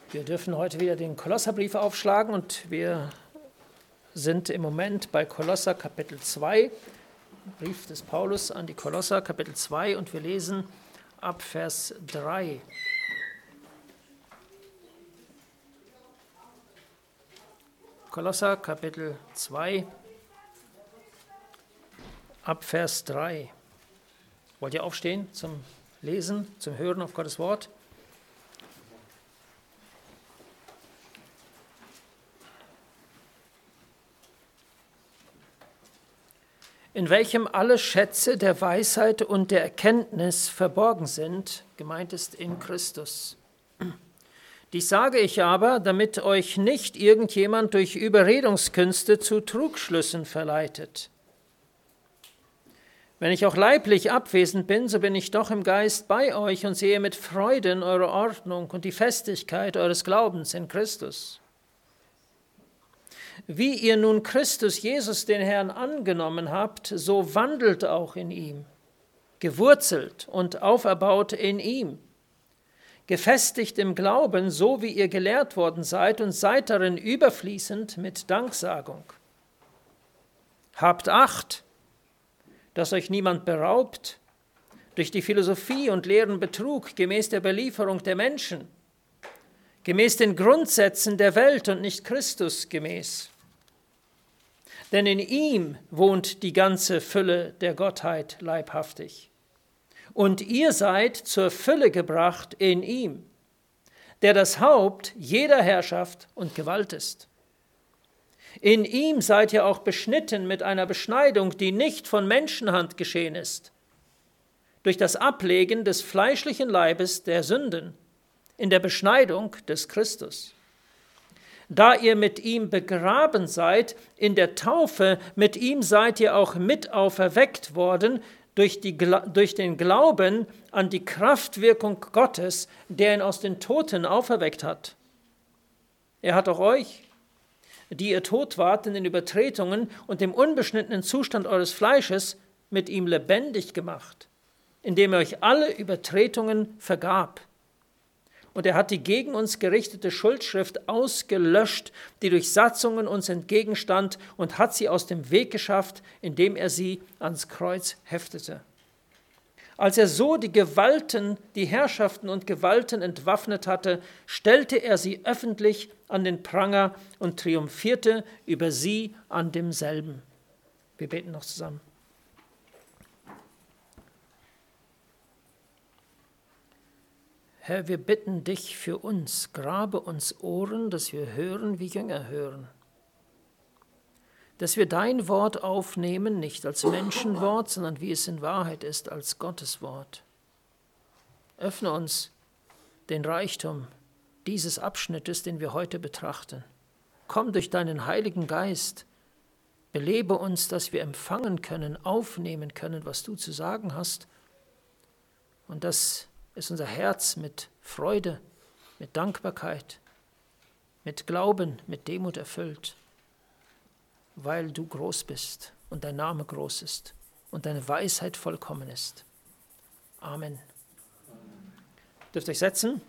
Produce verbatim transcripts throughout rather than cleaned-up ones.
Wir dürfen heute wieder den Kolosserbrief aufschlagen und wir sind im Moment bei Kolosser Kapitel zwei, Brief des Paulus an die Kolosser Kapitel zwei, und wir lesen ab Vers drei. Kolosser Kapitel zwei, ab Vers drei. Wollt ihr aufstehen zum Lesen, zum Hören auf Gottes Wort? In welchem alle Schätze der Weisheit und der Erkenntnis verborgen sind, gemeint ist in Christus. Dies sage ich aber, damit euch nicht irgendjemand durch Überredungskünste zu Trugschlüssen verleitet. Wenn ich auch leiblich abwesend bin, so bin ich doch im Geist bei euch und sehe mit Freuden eure Ordnung und die Festigkeit eures Glaubens in Christus. Wie ihr nun Christus Jesus, den Herrn, angenommen habt, so wandelt auch in ihm, gewurzelt und auferbaut in ihm, gefestigt im Glauben, so wie ihr gelehrt worden seid, und seid darin überfließend mit Danksagung. Habt Acht, dass euch niemand beraubt durch die Philosophie und leeren Betrug gemäß der Belieferung der Menschen, gemäß den Grundsätzen der Welt und nicht Christus gemäß. Denn in ihm wohnt die ganze Fülle der Gottheit leibhaftig. Und ihr seid zur Fülle gebracht in ihm, der das Haupt jeder Herrschaft und Gewalt ist. In ihm seid ihr auch beschnitten mit einer Beschneidung, die nicht von Menschenhand geschehen ist, durch das Ablegen des fleischlichen Leibes der Sünden, in der Beschneidung des Christus. Da ihr mit ihm begraben seid, in der Taufe, mit ihm seid ihr auch mit auferweckt worden, durch, die, durch den Glauben an die Kraftwirkung Gottes, der ihn aus den Toten auferweckt hat. Er hat auch euch, die ihr tot wart in den Übertretungen und dem unbeschnittenen Zustand eures Fleisches, mit ihm lebendig gemacht, indem er euch alle Übertretungen vergab. Und er hat die gegen uns gerichtete Schuldschrift ausgelöscht, die durch Satzungen uns entgegenstand, und hat sie aus dem Weg geschafft, indem er sie ans Kreuz heftete. Als er so die Gewalten, die Herrschaften und Gewalten entwaffnet hatte, stellte er sie öffentlich an den Pranger und triumphierte über sie an demselben. Wir beten noch zusammen. Herr, wir bitten dich für uns, grabe uns Ohren, dass wir hören, wie Jünger hören. Dass wir dein Wort aufnehmen, nicht als Menschenwort, sondern wie es in Wahrheit ist, als Gottes Wort. Öffne uns den Reichtum dieses Abschnittes, den wir heute betrachten. Komm durch deinen Heiligen Geist, belebe uns, dass wir empfangen können, aufnehmen können, was du zu sagen hast, und dass ist unser Herz mit Freude, mit Dankbarkeit, mit Glauben, mit Demut erfüllt, weil du groß bist und dein Name groß ist und deine Weisheit vollkommen ist. Amen. Dürft ihr euch setzen?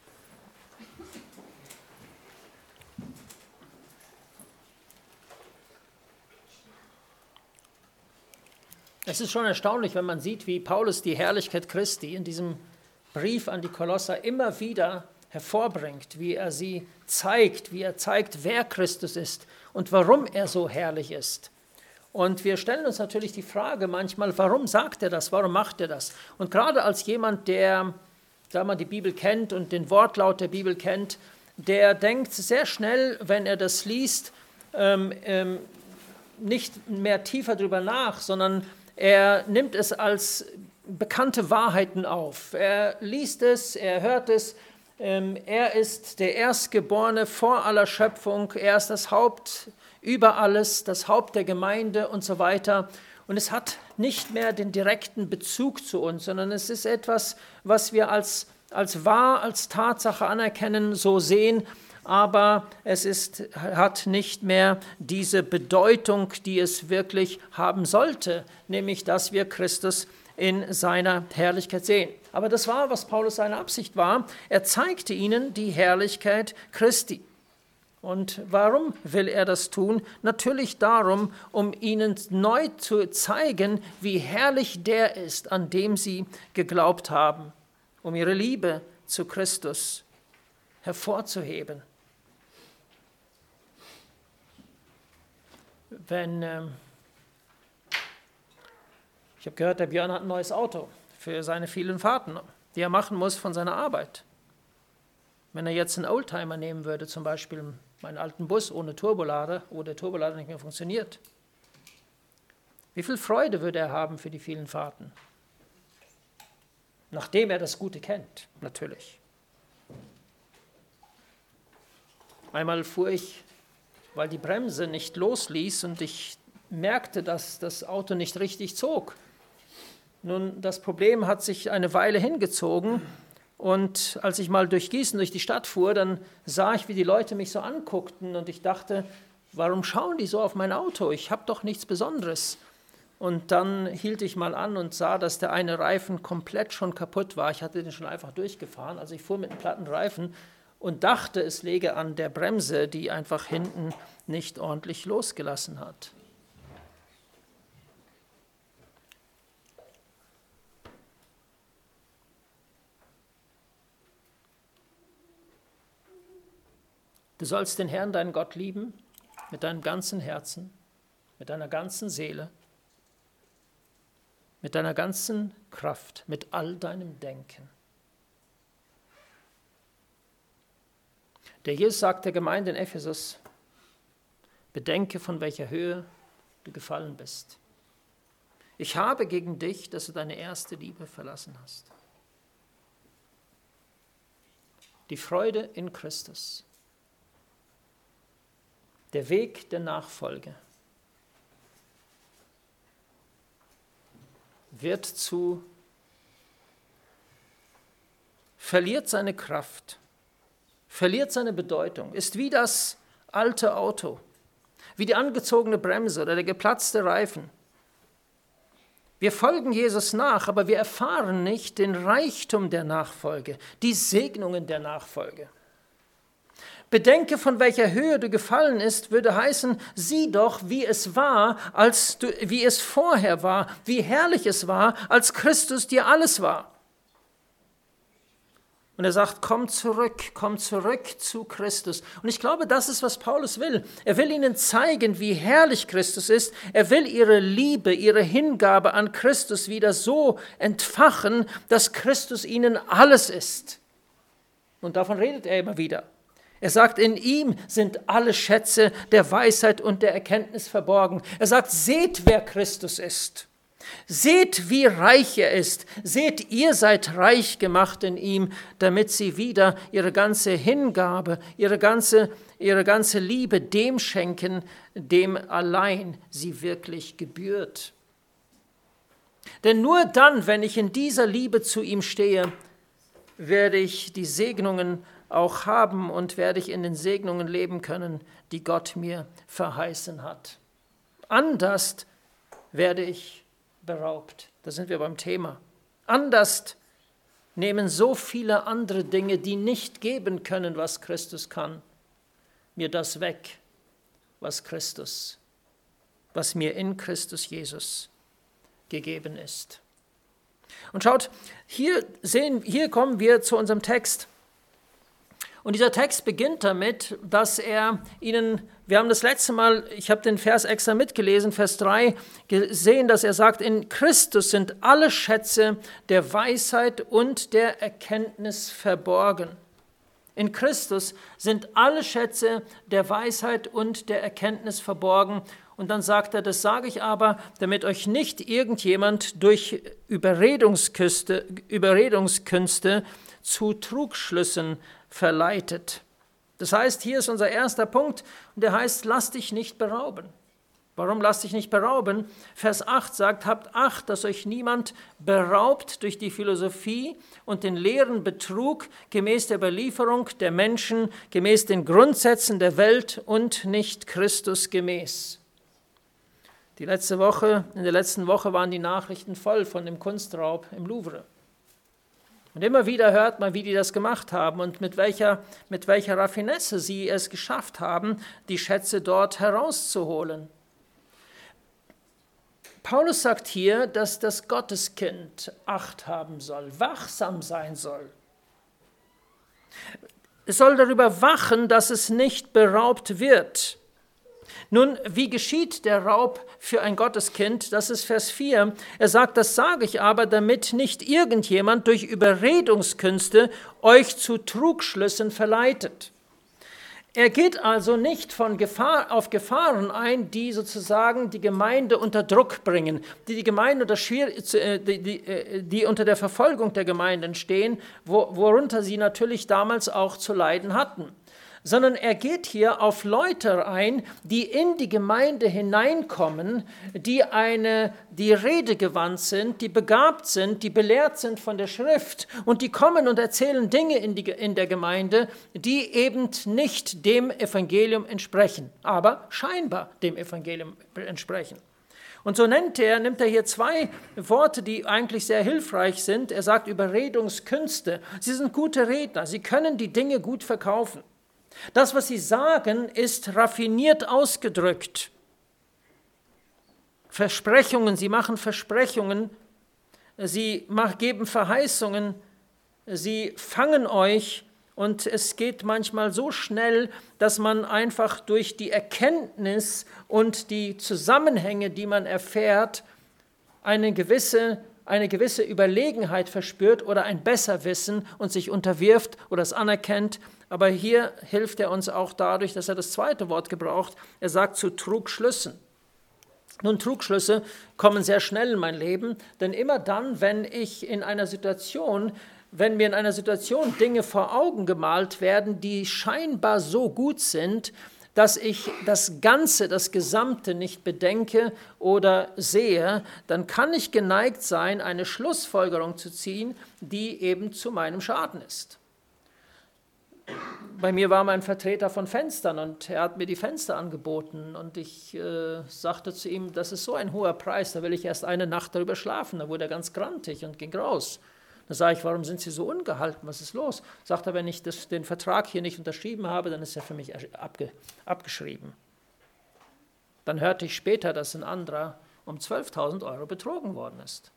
Es ist schon erstaunlich, wenn man sieht, wie Paulus die Herrlichkeit Christi in diesem Brief an die Kolosser immer wieder hervorbringt, wie er sie zeigt, wie er zeigt, wer Christus ist und warum er so herrlich ist. Und wir stellen uns natürlich die Frage manchmal, warum sagt er das, warum macht er das? Und gerade als jemand, der, sagen wir, die Bibel kennt und den Wortlaut der Bibel kennt, der denkt sehr schnell, wenn er das liest, ähm, ähm, nicht mehr tiefer drüber nach, sondern er nimmt es als bekannte Wahrheiten auf. Er liest es, er hört es, ähm, er ist der Erstgeborene vor aller Schöpfung, er ist das Haupt über alles, das Haupt der Gemeinde und so weiter. Und es hat nicht mehr den direkten Bezug zu uns, sondern es ist etwas, was wir als, als wahr, als Tatsache anerkennen, so sehen, aber es ist, hat nicht mehr diese Bedeutung, die es wirklich haben sollte, nämlich dass wir Christus in seiner Herrlichkeit sehen. Aber das war, was Paulus seine Absicht war. Er zeigte ihnen die Herrlichkeit Christi. Und warum will er das tun? Natürlich darum, um ihnen neu zu zeigen, wie herrlich der ist, an dem sie geglaubt haben, um ihre Liebe zu Christus hervorzuheben. Wenn, ähm, ich habe gehört, der Björn hat ein neues Auto für seine vielen Fahrten, die er machen muss von seiner Arbeit. Wenn er jetzt einen Oldtimer nehmen würde, zum Beispiel meinen alten Bus ohne Turbolader, wo der Turbolader nicht mehr funktioniert, wie viel Freude würde er haben für die vielen Fahrten? Nachdem er das Gute kennt, natürlich. Einmal fuhr ich, weil die Bremse nicht losließ und ich merkte, dass das Auto nicht richtig zog. Nun, das Problem hat sich eine Weile hingezogen und als ich mal durch Gießen, durch die Stadt fuhr, dann sah ich, wie die Leute mich so anguckten und ich dachte, warum schauen die so auf mein Auto? Ich habe doch nichts Besonderes. Und dann hielt ich mal an und sah, dass der eine Reifen komplett schon kaputt war. Ich hatte den schon einfach durchgefahren, also ich fuhr mit einem platten Reifen und dachte, es läge an der Bremse, die einfach hinten nicht ordentlich losgelassen hat. Du sollst den Herrn, deinen Gott, lieben, mit deinem ganzen Herzen, mit deiner ganzen Seele, mit deiner ganzen Kraft, mit all deinem Denken. Der Jesus sagt der Gemeinde in Ephesus, bedenke, von welcher Höhe du gefallen bist. Ich habe gegen dich, dass du deine erste Liebe verlassen hast. Die Freude in Christus. Der Weg der Nachfolge wird zu, verliert seine Kraft, verliert seine Bedeutung, ist wie das alte Auto, wie die angezogene Bremse oder der geplatzte Reifen. Wir folgen Jesus nach, aber wir erfahren nicht den Reichtum der Nachfolge, die Segnungen der Nachfolge. Bedenke, von welcher Höhe du gefallen ist, würde heißen, sieh doch, wie es war, als du, wie es vorher war, wie herrlich es war, als Christus dir alles war. Und er sagt, komm zurück, komm zurück zu Christus. Und ich glaube, das ist, was Paulus will. Er will ihnen zeigen, wie herrlich Christus ist. Er will ihre Liebe, ihre Hingabe an Christus wieder so entfachen, dass Christus ihnen alles ist. Und davon redet er immer wieder. Er sagt, in ihm sind alle Schätze der Weisheit und der Erkenntnis verborgen. Er sagt, seht, wer Christus ist. Seht, wie reich er ist. Seht, ihr seid reich gemacht in ihm, damit sie wieder ihre ganze Hingabe, ihre ganze, ihre ganze Liebe dem schenken, dem allein sie wirklich gebührt. Denn nur dann, wenn ich in dieser Liebe zu ihm stehe, werde ich die Segnungen auch haben und werde ich in den Segnungen leben können, die Gott mir verheißen hat. Anders werde ich beraubt. Da sind wir beim Thema. Anders nehmen so viele andere Dinge, die nicht geben können, was Christus kann, mir das weg, was Christus, was mir in Christus Jesus gegeben ist. Und schaut, hier sehen, hier kommen wir zu unserem Text. Und dieser Text beginnt damit, dass er ihnen, wir haben das letzte Mal, ich habe den Vers extra mitgelesen, Vers drei, gesehen, dass er sagt, in Christus sind alle Schätze der Weisheit und der Erkenntnis verborgen. In Christus sind alle Schätze der Weisheit und der Erkenntnis verborgen. Und dann sagt er, das sage ich aber, damit euch nicht irgendjemand durch Überredungskünste, Überredungskünste zu Trugschlüssen verleitet. Das heißt, hier ist unser erster Punkt und der heißt, lass dich nicht berauben. Warum lass dich nicht berauben? Vers acht sagt, habt Acht, dass euch niemand beraubt durch die Philosophie und den leeren Betrug gemäß der Überlieferung der Menschen, gemäß den Grundsätzen der Welt und nicht Christus gemäß. Die letzte Woche, in der letzten Woche waren die Nachrichten voll von dem Kunstraub im Louvre. Und immer wieder hört man, wie die das gemacht haben und mit welcher, mit welcher Raffinesse sie es geschafft haben, die Schätze dort herauszuholen. Paulus sagt hier, dass das Gotteskind Acht haben soll, wachsam sein soll. Es soll darüber wachen, dass es nicht beraubt wird. Nun, wie geschieht der Raub für ein Gotteskind? Das ist Vers vier. Er sagt, das sage ich aber, damit nicht irgendjemand durch Überredungskünste euch zu Trugschlüssen verleitet. Er geht also nicht von Gefahr auf Gefahren ein, die sozusagen die Gemeinde unter Druck bringen, die die Gemeinde unter Schwier- die, die, die unter der Verfolgung der Gemeinden stehen, wo, worunter sie natürlich damals auch zu leiden hatten. Sondern er geht hier auf Leute ein, die in die Gemeinde hineinkommen, die, eine, die redegewandt sind, die begabt sind, die belehrt sind von der Schrift und die kommen und erzählen Dinge in, die, in der Gemeinde, die eben nicht dem Evangelium entsprechen, aber scheinbar dem Evangelium entsprechen. Und so nennt er, nimmt er hier zwei Worte, die eigentlich sehr hilfreich sind. Er sagt Überredungskünste. Sie sind gute Redner, sie können die Dinge gut verkaufen. Das, was sie sagen, ist raffiniert ausgedrückt. Versprechungen, sie machen Versprechungen, sie geben Verheißungen, sie fangen euch und es geht manchmal so schnell, dass man einfach durch die Erkenntnis und die Zusammenhänge, die man erfährt, eine gewisse eine gewisse Überlegenheit verspürt oder ein Besserwissen und sich unterwirft oder es anerkennt. Aber hier hilft er uns auch dadurch, dass er das zweite Wort gebraucht. Er sagt zu Trugschlüssen. Nun, Trugschlüsse kommen sehr schnell in mein Leben, denn immer dann, wenn ich in einer Situation, wenn mir in einer Situation Dinge vor Augen gemalt werden, die scheinbar so gut sind, dass ich das Ganze, das Gesamte nicht bedenke oder sehe, dann kann ich geneigt sein, eine Schlussfolgerung zu ziehen, die eben zu meinem Schaden ist. Bei mir war mein Vertreter von Fenstern und er hat mir die Fenster angeboten und ich äh, sagte zu ihm, das ist so ein hoher Preis, da will ich erst eine Nacht darüber schlafen. Da wurde er ganz grantig und ging raus. Da sage ich, warum sind Sie so ungehalten, was ist los? Sagt er, wenn ich das, den Vertrag hier nicht unterschrieben habe, dann ist er für mich abge, abgeschrieben. Dann hörte ich später, dass ein anderer um zwölftausend Euro betrogen worden ist.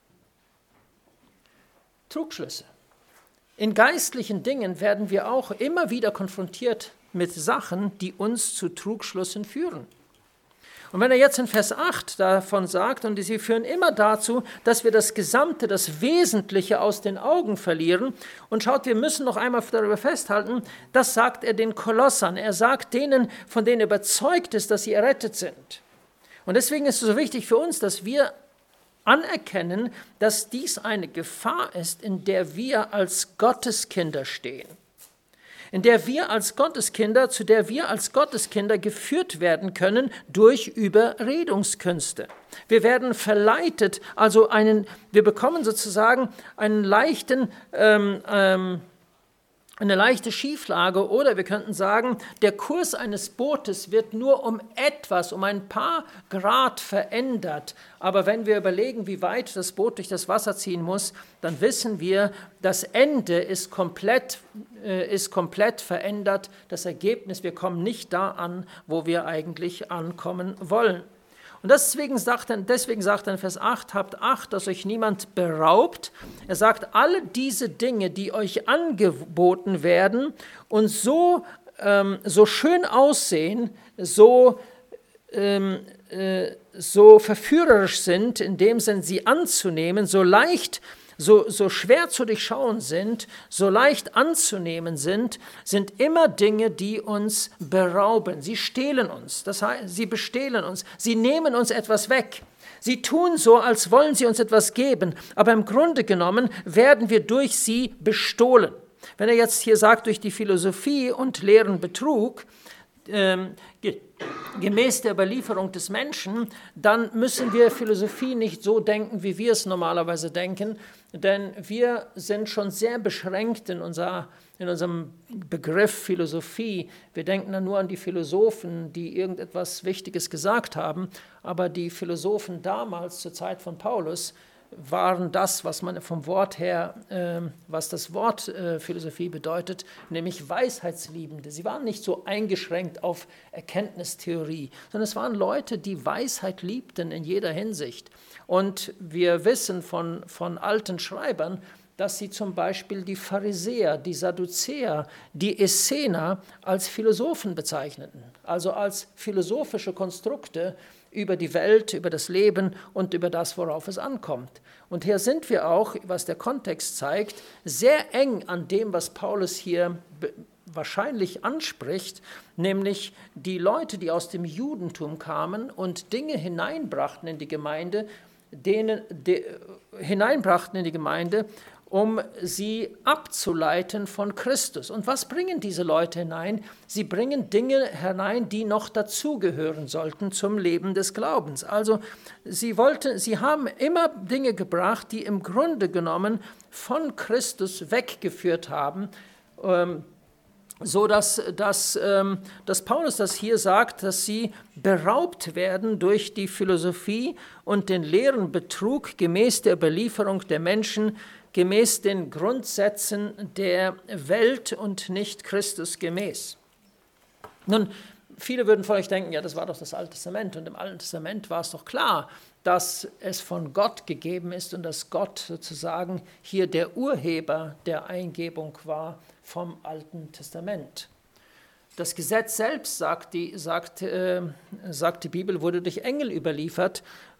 Trugschlüsse. In geistlichen Dingen werden wir auch immer wieder konfrontiert mit Sachen, die uns zu Trugschlüssen führen. Und wenn er jetzt in Vers acht davon sagt, und sie führen immer dazu, dass wir das Gesamte, das Wesentliche aus den Augen verlieren. Und schaut, wir müssen noch einmal darüber festhalten, das sagt er den Kolossern. Er sagt denen, von denen er überzeugt ist, dass sie errettet sind. Und deswegen ist es so wichtig für uns, dass wir anerkennen, dass dies eine Gefahr ist, in der wir als Gotteskinder stehen. In der wir als Gotteskinder, zu der wir als Gotteskinder geführt werden können durch Überredungskünste. Wir werden verleitet, also einen, wir bekommen sozusagen einen leichten, ähm, ähm, eine leichte Schieflage oder wir könnten sagen, der Kurs eines Bootes wird nur um etwas, um ein paar Grad verändert. Aber wenn wir überlegen, wie weit das Boot durch das Wasser ziehen muss, dann wissen wir, das Ende ist komplett, äh, ist komplett verändert. Das Ergebnis, wir kommen nicht da an, wo wir eigentlich ankommen wollen. Und deswegen sagt, er, deswegen sagt er in Vers acht, habt Acht, dass euch niemand beraubt. Er sagt, alle diese Dinge, die euch angeboten werden und so, ähm, so schön aussehen, so, ähm, äh, so verführerisch sind, in dem Sinn sie anzunehmen, so leicht So, so schwer zu durchschauen sind, so leicht anzunehmen sind, sind immer Dinge, die uns berauben. Sie stehlen uns, das heißt, sie bestehlen uns, sie nehmen uns etwas weg. Sie tun so, als wollen sie uns etwas geben, aber im Grunde genommen werden wir durch sie bestohlen. Wenn er jetzt hier sagt, durch die Philosophie und leeren Betrug, ähm, gemäß der Überlieferung des Menschen, dann müssen wir Philosophie nicht so denken, wie wir es normalerweise denken, denn wir sind schon sehr beschränkt in, unser, in unserem Begriff Philosophie. Wir denken dann nur an die Philosophen, die irgendetwas Wichtiges gesagt haben, aber die Philosophen damals, zur Zeit von Paulus, waren das, was man vom Wort her, äh, was das Wort äh, Philosophie bedeutet, nämlich Weisheitsliebende. Sie waren nicht so eingeschränkt auf Erkenntnistheorie, sondern es waren Leute, die Weisheit liebten in jeder Hinsicht. Und wir wissen von, von alten Schreibern, dass sie zum Beispiel die Pharisäer, die Sadduzäer, die Essener als Philosophen bezeichneten, also als philosophische Konstrukte über die Welt, über das Leben und über das, worauf es ankommt. Und hier sind wir auch, was der Kontext zeigt, sehr eng an dem, was Paulus hier wahrscheinlich anspricht, nämlich die Leute, die aus dem Judentum kamen und Dinge hineinbrachten in die Gemeinde, denen, de, hineinbrachten in die Gemeinde, um sie abzuleiten von Christus. Und was bringen diese Leute hinein? Sie bringen Dinge hinein, die noch dazugehören sollten zum Leben des Glaubens. Also sie wollten, sie haben immer Dinge gebracht, die im Grunde genommen von Christus weggeführt haben, ähm, so dass, dass, ähm, dass Paulus das hier sagt, dass sie beraubt werden durch die Philosophie und den leeren Betrug gemäß der Überlieferung der Menschen, gemäß den Grundsätzen der Welt und nicht Christus gemäß. Nun, viele würden von euch denken, ja, das war doch das Alte Testament und im Alten Testament war es doch klar, dass es von Gott gegeben ist und dass Gott sozusagen hier der Urheber der Eingebung war vom Alten Testament. Das Gesetz selbst, sagt die, sagt, äh, sagt die Bibel, wurde durch Engel überliefert,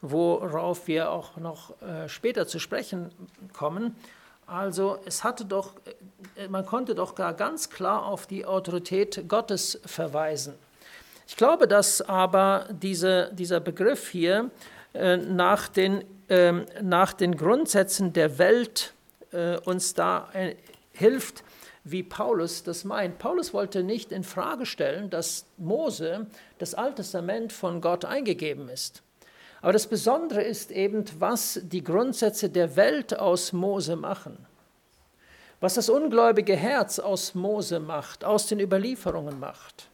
worauf wir auch noch äh, später zu sprechen kommen. Also es hatte doch, man konnte doch gar ganz klar auf die Autorität Gottes verweisen. Ich glaube, dass aber diese, dieser Begriff hier äh, nach, den, äh, nach den Grundsätzen der Welt äh, uns da äh, hilft, wie Paulus das meint. Paulus wollte nicht in Frage stellen, dass Mose, das Alte Testament, von Gott eingegeben ist. Aber das Besondere ist eben, was die Grundsätze der Welt aus Mose machen. Was das ungläubige Herz aus Mose macht, aus den Überlieferungen macht.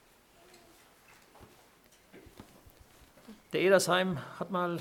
Der Edersheim hat mal,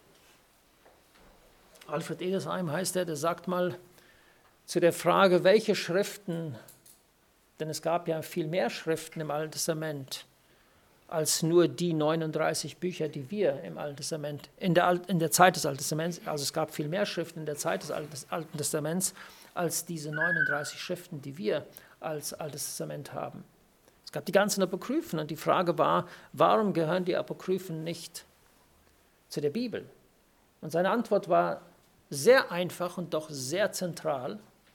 Alfred Edersheim heißt er, der sagt mal, zu der Frage, welche Schriften, denn es gab ja viel mehr Schriften im Alten Testament, als nur die neununddreißig Bücher, die wir im Alten Testament, in der, in der Zeit des Alten Testaments, also es gab viel mehr Schriften in der Zeit des Alten Testaments, als diese neununddreißig Schriften, die wir als Altes Testament haben. Es gab die ganzen Apokryphen und die Frage war, warum gehören die Apokryphen nicht zu der Bibel? Und seine Antwort war sehr einfach und doch sehr zentral,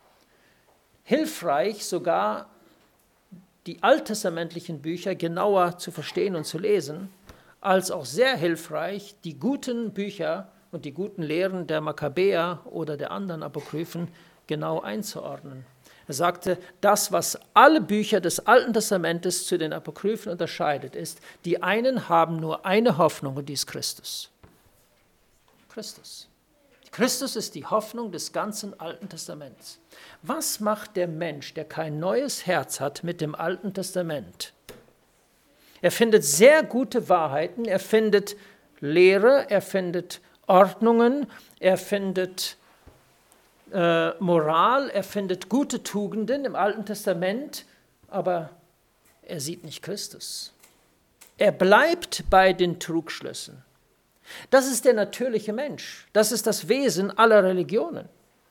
hilfreich sogar die alttestamentlichen Bücher genauer zu verstehen und zu lesen, als auch sehr hilfreich, die guten Bücher und die guten Lehren der Makkabäer oder der anderen Apokryphen genau einzuordnen. Er sagte, das, was alle Bücher des Alten Testamentes zu den Apokryphen unterscheidet, ist, die einen haben nur eine Hoffnung und die ist Christus. Christus. Christus ist die Hoffnung des ganzen Alten Testaments. Was macht der Mensch, der kein neues Herz hat, mit dem Alten Testament? Er findet sehr gute Wahrheiten, er findet Lehre, er findet Ordnungen, er findet äh, Moral, er findet gute Tugenden im Alten Testament, aber er sieht nicht Christus. Er bleibt bei den Trugschlüssen. Das ist der natürliche Mensch. Das ist das Wesen aller Religionen.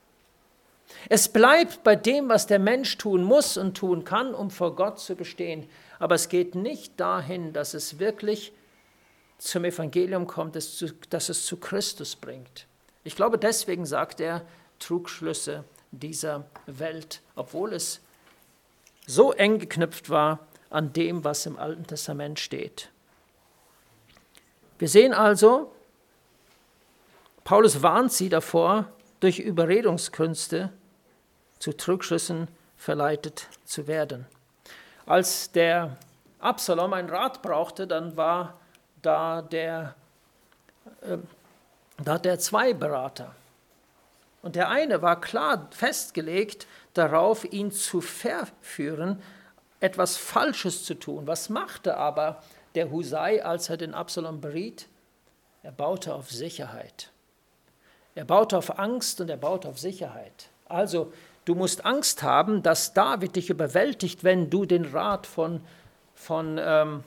Es bleibt bei dem, was der Mensch tun muss und tun kann, um vor Gott zu bestehen. Aber es geht nicht dahin, dass es wirklich zum Evangelium kommt, dass es zu Christus bringt. Ich glaube, deswegen sagt er Trugschlüsse dieser Welt, obwohl es so eng geknüpft war an dem, was im Alten Testament steht. Wir sehen also, Paulus warnt sie davor, durch Überredungskünste zu Trugschlüssen verleitet zu werden. Als der Absalom einen Rat brauchte, dann war da der, äh, da hat er zwei Berater. Und der eine war klar festgelegt darauf, ihn zu verführen, etwas Falsches zu tun. Was machte aber der Husai, als er den Absalom beriet? Er baute auf Sicherheit. Er baut auf Angst und er baut auf Sicherheit. Also, du musst Angst haben, dass David dich überwältigt, wenn du den Rat von, von, ähm,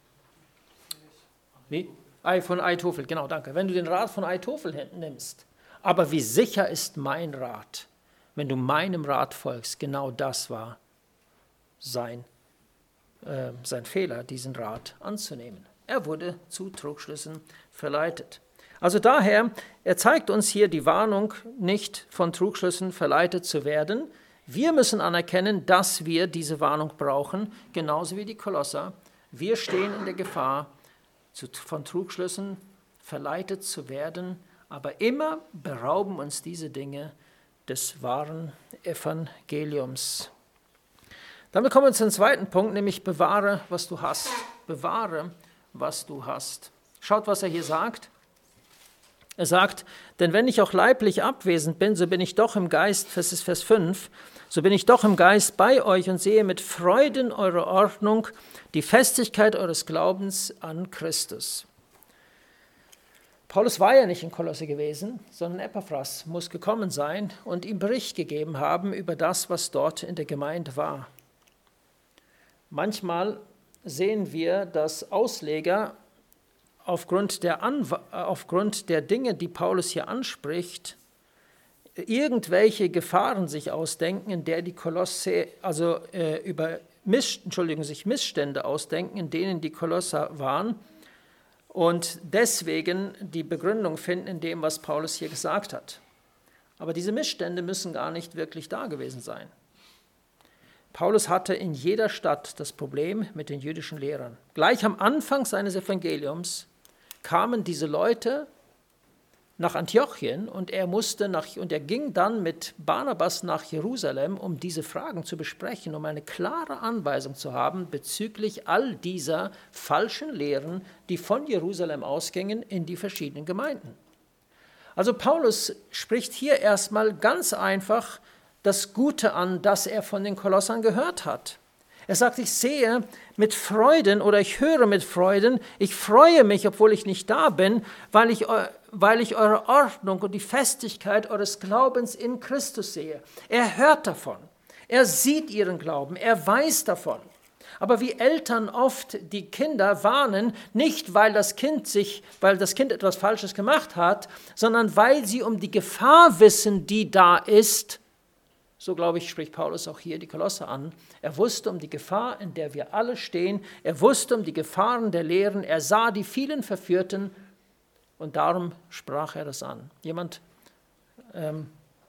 wie? von Ahitophel, genau, danke. Wenn du den Rat von Ahitophel nimmst. Aber wie sicher ist mein Rat, wenn du meinem Rat folgst? Genau das war sein, äh, sein Fehler, diesen Rat anzunehmen. Er wurde zu Trugschlüssen verleitet. Also daher, er zeigt uns hier die Warnung, nicht von Trugschlüssen verleitet zu werden. Wir müssen anerkennen, dass wir diese Warnung brauchen, genauso wie die Kolosser. Wir stehen in der Gefahr, von Trugschlüssen verleitet zu werden, aber immer berauben uns diese Dinge des wahren Evangeliums. Damit kommen wir zum zweiten Punkt, nämlich bewahre, was du hast. Bewahre, was du hast. Schaut, was er hier sagt. Er sagt, denn wenn ich auch leiblich abwesend bin, so bin ich doch im Geist, das ist Vers fünf, so bin ich doch im Geist bei euch und sehe mit Freuden eure Ordnung, die Festigkeit eures Glaubens an Christus. Paulus war ja nicht in Kolosse gewesen, sondern Epaphras muss gekommen sein und ihm Bericht gegeben haben über das, was dort in der Gemeinde war. Manchmal sehen wir, dass Ausleger aufgrund der, Anw- aufgrund der Dinge, die Paulus hier anspricht, irgendwelche Gefahren sich ausdenken, in der die Kolosse, also äh, über Miss, Entschuldigung, sich Missstände ausdenken, in denen die Kolosser waren und deswegen die Begründung finden in dem, was Paulus hier gesagt hat. Aber diese Missstände müssen gar nicht wirklich da gewesen sein. Paulus hatte in jeder Stadt das Problem mit den jüdischen Lehrern. Gleich am Anfang seines Evangeliums kamen diese Leute nach Antiochien und er musste nach, und er ging dann mit Barnabas nach Jerusalem, um diese Fragen zu besprechen, um eine klare Anweisung zu haben bezüglich all dieser falschen Lehren, die von Jerusalem ausgingen in die verschiedenen Gemeinden. Also Paulus spricht hier erstmal ganz einfach das Gute an, das er von den Kolossern gehört hat. Er sagt, ich sehe mit Freuden oder ich höre mit Freuden, ich freue mich, obwohl ich nicht da bin, weil ich, weil ich eure Ordnung und die Festigkeit eures Glaubens in Christus sehe. Er hört davon, er sieht ihren Glauben, er weiß davon. Aber wie Eltern oft die Kinder warnen, nicht weil das Kind sich, weil das Kind etwas Falsches gemacht hat, sondern weil sie um die Gefahr wissen, die da ist. So, glaube ich, spricht Paulus auch hier die Kolosse an. Er wusste um die Gefahr, in der wir alle stehen. Er wusste um die Gefahren der Lehren. Er sah die vielen Verführten und darum sprach er das an. Jemand, ähm,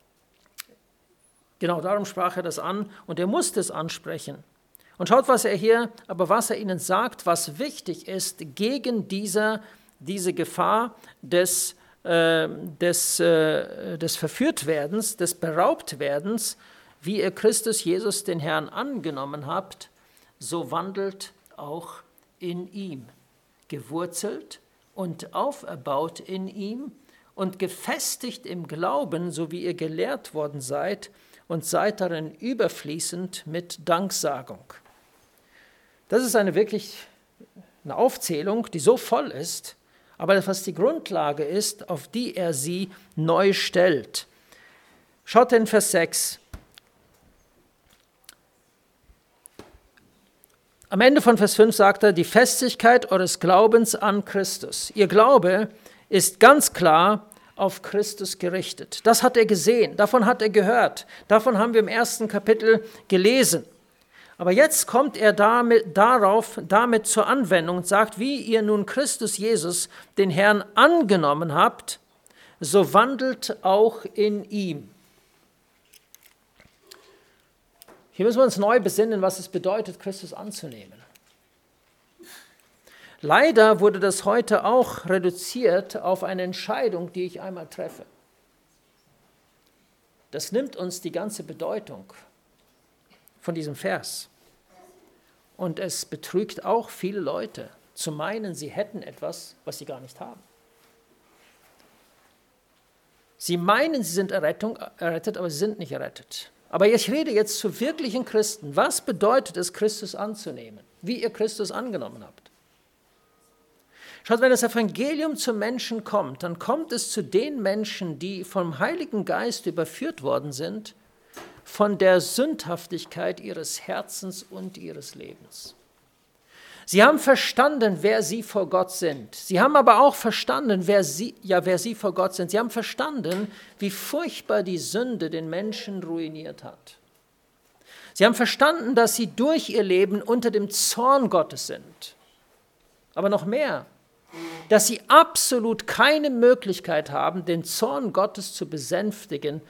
genau darum sprach er das an und er musste es ansprechen. Und schaut, was er hier, aber was er ihnen sagt, was wichtig ist gegen diese, diese Gefahr des Des, äh, des Verführtwerdens, des Beraubtwerdens, wie ihr Christus Jesus den Herrn angenommen habt, so wandelt auch in ihm, gewurzelt und auferbaut in ihm und gefestigt im Glauben, so wie ihr gelehrt worden seid und seid darin überfließend mit Danksagung. Das ist eine wirklich eine Aufzählung, die so voll ist, aber was die Grundlage ist, auf die er sie neu stellt. Schaut in Vers sechs. Am Ende von Vers fünf sagt er, die Festigkeit eures Glaubens an Christus. Ihr Glaube ist ganz klar auf Christus gerichtet. Das hat er gesehen, davon hat er gehört, davon haben wir im ersten Kapitel gelesen. Aber jetzt kommt er damit, darauf, damit zur Anwendung und sagt, wie ihr nun Christus Jesus, den Herrn, angenommen habt, so wandelt auch in ihm. Hier müssen wir uns neu besinnen, was es bedeutet, Christus anzunehmen. Leider wurde das heute auch reduziert auf eine Entscheidung, die ich einmal treffe. Das nimmt uns die ganze Bedeutung von diesem Vers. Und es betrügt auch viele Leute, zu meinen, sie hätten etwas, was sie gar nicht haben. Sie meinen, sie sind Errettung, errettet, aber sie sind nicht errettet. Aber ich rede jetzt zu wirklichen Christen. Was bedeutet es, Christus anzunehmen? Wie ihr Christus angenommen habt? Schaut, wenn das Evangelium zu Menschen kommt, dann kommt es zu den Menschen, die vom Heiligen Geist überführt worden sind, von der Sündhaftigkeit ihres Herzens und ihres Lebens. Sie haben verstanden, wer sie vor Gott sind. Sie haben aber auch verstanden, wer sie, ja, wer sie vor Gott sind. Sie haben verstanden, wie furchtbar die Sünde den Menschen ruiniert hat. Sie haben verstanden, dass sie durch ihr Leben unter dem Zorn Gottes sind. Aber noch mehr, dass sie absolut keine Möglichkeit haben, den Zorn Gottes zu besänftigen,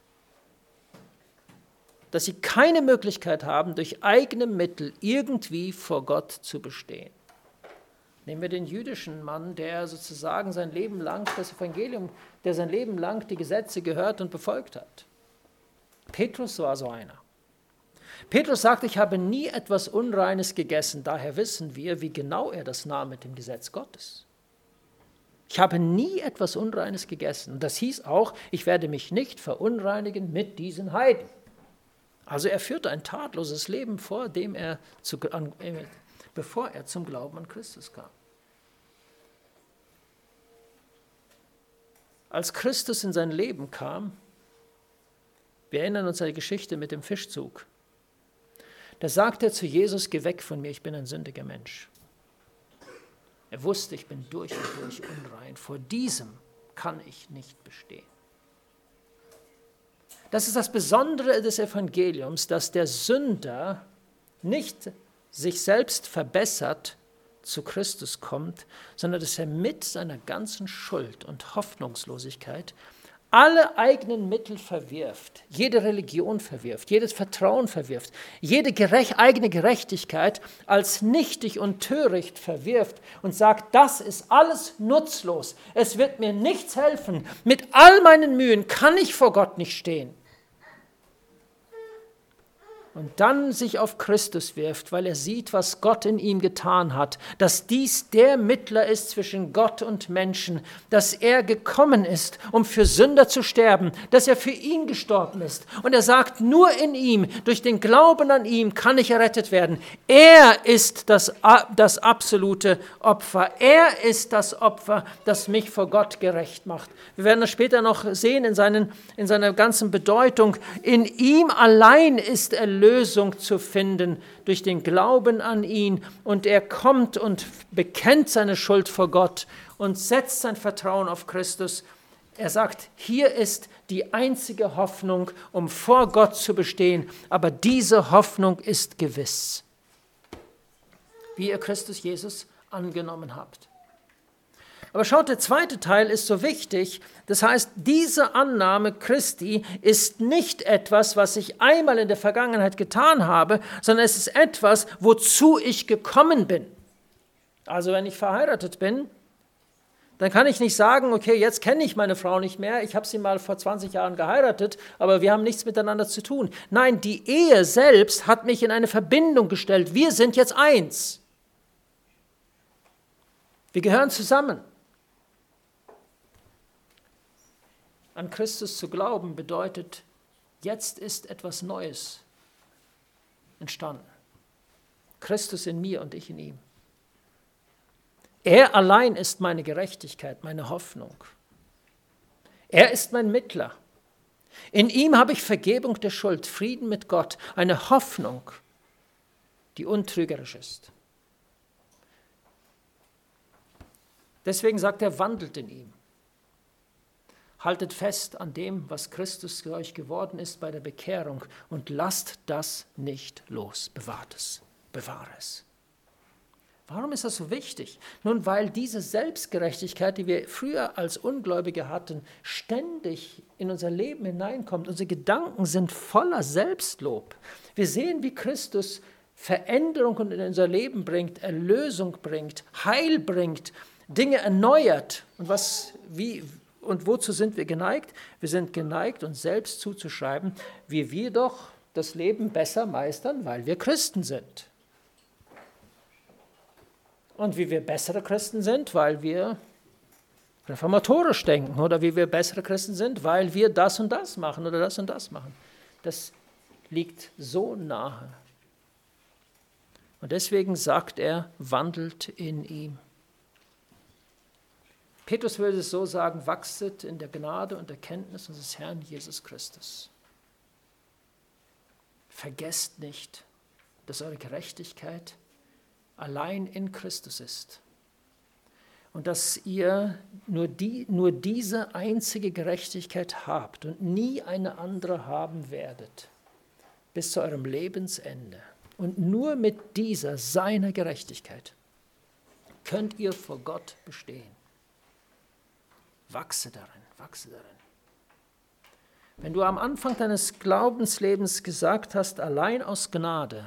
dass sie keine Möglichkeit haben, durch eigene Mittel irgendwie vor Gott zu bestehen. Nehmen wir den jüdischen Mann, der sozusagen sein Leben lang das Evangelium, der sein Leben lang die Gesetze gehört und befolgt hat. Petrus war so einer. Petrus sagt, ich habe nie etwas Unreines gegessen, daher wissen wir, wie genau er das nahm mit dem Gesetz Gottes. Ich habe nie etwas Unreines gegessen. Und das hieß auch, ich werde mich nicht verunreinigen mit diesen Heiden. Also er führte ein tatloses Leben vor, dem er zu, an, bevor er zum Glauben an Christus kam. Als Christus in sein Leben kam, wir erinnern uns an die Geschichte mit dem Fischzug, da sagte er zu Jesus, geh weg von mir, ich bin ein sündiger Mensch. Er wusste, ich bin durch und durch unrein, vor diesem kann ich nicht bestehen. Das ist das Besondere des Evangeliums, dass der Sünder nicht sich selbst verbessert zu Christus kommt, sondern dass er mit seiner ganzen Schuld und Hoffnungslosigkeit alle eigenen Mittel verwirft, jede Religion verwirft, jedes Vertrauen verwirft, jede gerecht, eigene Gerechtigkeit als nichtig und töricht verwirft und sagt, das ist alles nutzlos, es wird mir nichts helfen, mit all meinen Mühen kann ich vor Gott nicht stehen. Und dann sich auf Christus wirft, weil er sieht, was Gott in ihm getan hat, dass dies der Mittler ist zwischen Gott und Menschen, dass er gekommen ist, um für Sünder zu sterben, dass er für ihn gestorben ist. Und er sagt, nur in ihm, durch den Glauben an ihm kann ich errettet werden. Er ist das, das absolute Opfer. Er ist das Opfer, das mich vor Gott gerecht macht. Wir werden das später noch sehen in, seinen, in seiner ganzen Bedeutung. In ihm allein ist Erlösung Lösung zu finden durch den Glauben an ihn und er kommt und bekennt seine Schuld vor Gott und setzt sein Vertrauen auf Christus. Er sagt, hier ist die einzige Hoffnung, um vor Gott zu bestehen, aber diese Hoffnung ist gewiss, wie ihr Christus Jesus angenommen habt. Aber schaut, der zweite Teil ist so wichtig. Das heißt, diese Annahme Christi ist nicht etwas, was ich einmal in der Vergangenheit getan habe, sondern es ist etwas, wozu ich gekommen bin. Also wenn ich verheiratet bin, dann kann ich nicht sagen, okay, jetzt kenne ich meine Frau nicht mehr, ich habe sie mal vor zwanzig Jahren geheiratet, aber wir haben nichts miteinander zu tun. Nein, die Ehe selbst hat mich in eine Verbindung gestellt. Wir sind jetzt eins. Wir gehören zusammen. An Christus zu glauben bedeutet, jetzt ist etwas Neues entstanden. Christus in mir und ich in ihm. Er allein ist meine Gerechtigkeit, meine Hoffnung. Er ist mein Mittler. In ihm habe ich Vergebung der Schuld, Frieden mit Gott, eine Hoffnung, die untrügerisch ist. Deswegen sagt er, wandelt in ihm. Haltet fest an dem, was Christus für euch geworden ist bei der Bekehrung und lasst das nicht los. Bewahrt es, bewahre es. Warum ist das so wichtig? Nun, weil diese Selbstgerechtigkeit, die wir früher als Ungläubige hatten, ständig in unser Leben hineinkommt. Unsere Gedanken sind voller Selbstlob. Wir sehen, wie Christus Veränderung in unser Leben bringt, Erlösung bringt, Heil bringt, Dinge erneuert. Und was, wie, Und wozu sind wir geneigt? Wir sind geneigt, uns selbst zuzuschreiben, wie wir doch das Leben besser meistern, weil wir Christen sind. Und wie wir bessere Christen sind, weil wir reformatorisch denken. Oder wie wir bessere Christen sind, weil wir das und das machen oder das und das machen. Das liegt so nahe. Und deswegen sagt er, wandelt in ihm. Petrus würde es so sagen, wachset in der Gnade und Erkenntnis unseres Herrn Jesus Christus. Vergesst nicht, dass eure Gerechtigkeit allein in Christus ist und dass ihr nur, die, nur diese einzige Gerechtigkeit habt und nie eine andere haben werdet bis zu eurem Lebensende. Und nur mit dieser, seiner Gerechtigkeit, könnt ihr vor Gott bestehen. Wachse darin, wachse darin. Wenn du am Anfang deines Glaubenslebens gesagt hast, allein aus Gnade,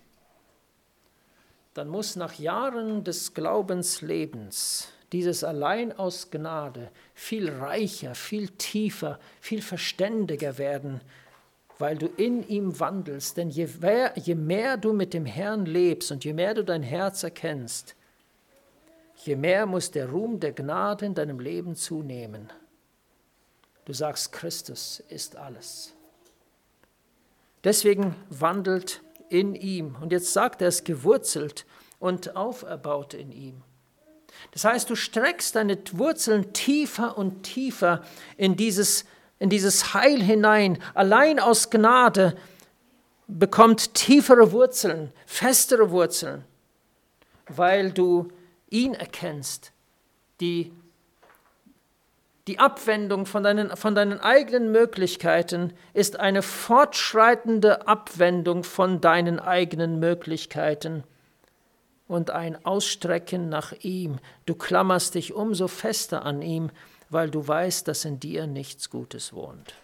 dann muss nach Jahren des Glaubenslebens dieses allein aus Gnade viel reicher, viel tiefer, viel verständiger werden, weil du in ihm wandelst. Denn je mehr, je mehr du mit dem Herrn lebst und je mehr du dein Herz erkennst, je mehr muss der Ruhm der Gnade in deinem Leben zunehmen. Du sagst, Christus ist alles. Deswegen wandelt in ihm. Und jetzt sagt er, es gewurzelt und auferbaut in ihm. Das heißt, du streckst deine Wurzeln tiefer und tiefer in dieses, in dieses Heil hinein. Allein aus Gnade bekommt tiefere Wurzeln, festere Wurzeln, weil du ihn erkennst, die Die Abwendung von deinen, von deinen eigenen Möglichkeiten ist eine fortschreitende Abwendung von deinen eigenen Möglichkeiten und ein Ausstrecken nach ihm. Du klammerst dich umso fester an ihm, weil du weißt, dass in dir nichts Gutes wohnt.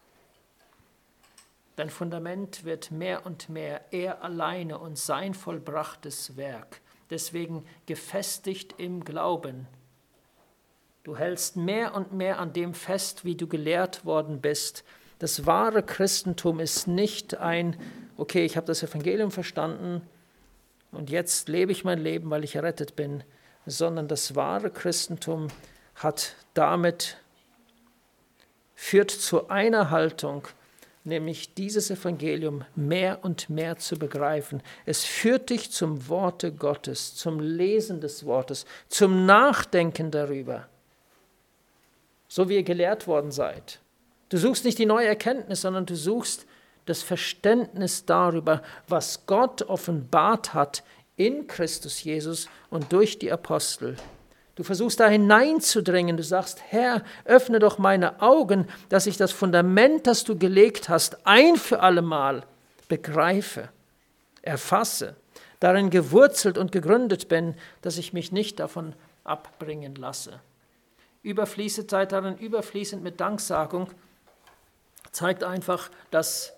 Dein Fundament wird mehr und mehr er alleine und sein vollbrachtes Werk. Deswegen gefestigt im Glauben. Du hältst mehr und mehr an dem fest, wie du gelehrt worden bist. Das wahre Christentum ist nicht ein, okay, ich habe das Evangelium verstanden und jetzt lebe ich mein Leben, weil ich errettet bin, sondern das wahre Christentum hat damit, führt zu einer Haltung, nämlich dieses Evangelium mehr und mehr zu begreifen. Es führt dich zum Worte Gottes, zum Lesen des Wortes, zum Nachdenken darüber. So wie ihr gelehrt worden seid. Du suchst nicht die neue Erkenntnis, sondern du suchst das Verständnis darüber, was Gott offenbart hat in Christus Jesus und durch die Apostel. Du versuchst da hineinzudringen, du sagst, Herr, öffne doch meine Augen, dass ich das Fundament, das du gelegt hast, ein für allemal begreife, erfasse, darin gewurzelt und gegründet bin, dass ich mich nicht davon abbringen lasse. Überfließend, seid darin überfließend mit Danksagung, zeigt einfach, dass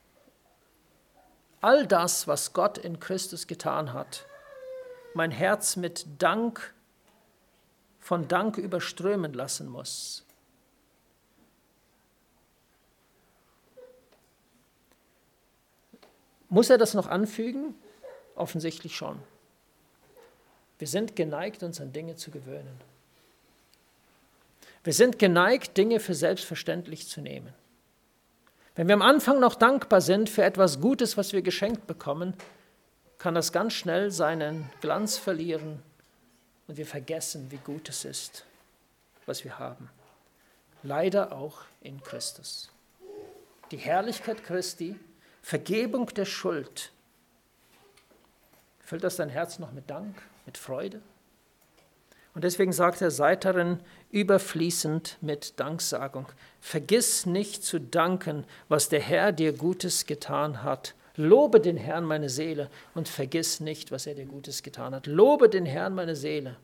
all das, was Gott in Christus getan hat, mein Herz mit Dank, von Dank überströmen lassen muss. Muss er das noch anfügen? Offensichtlich schon. Wir sind geneigt, uns an Dinge zu gewöhnen. Wir sind geneigt, Dinge für selbstverständlich zu nehmen. Wenn wir am Anfang noch dankbar sind für etwas Gutes, was wir geschenkt bekommen, kann das ganz schnell seinen Glanz verlieren und wir vergessen, wie gut es ist, was wir haben. Leider auch in Christus. Die Herrlichkeit Christi, Vergebung der Schuld. Füllt das dein Herz noch mit Dank, mit Freude? Und deswegen sagt er, seid darin überfließend mit Danksagung. Vergiss nicht zu danken, was der Herr dir Gutes getan hat. Lobe den Herrn, meine Seele, und vergiss nicht, was er dir Gutes getan hat. Lobe den Herrn, meine Seele,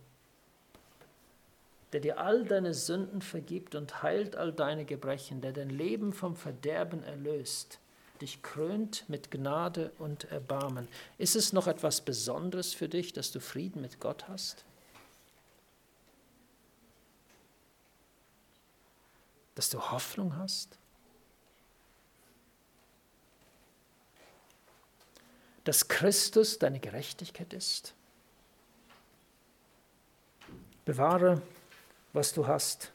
der dir all deine Sünden vergibt und heilt all deine Gebrechen, der dein Leben vom Verderben erlöst, dich krönt mit Gnade und Erbarmen. Ist es noch etwas Besonderes für dich, dass du Frieden mit Gott hast? Dass du Hoffnung hast? Dass Christus deine Gerechtigkeit ist? Bewahre, was du hast.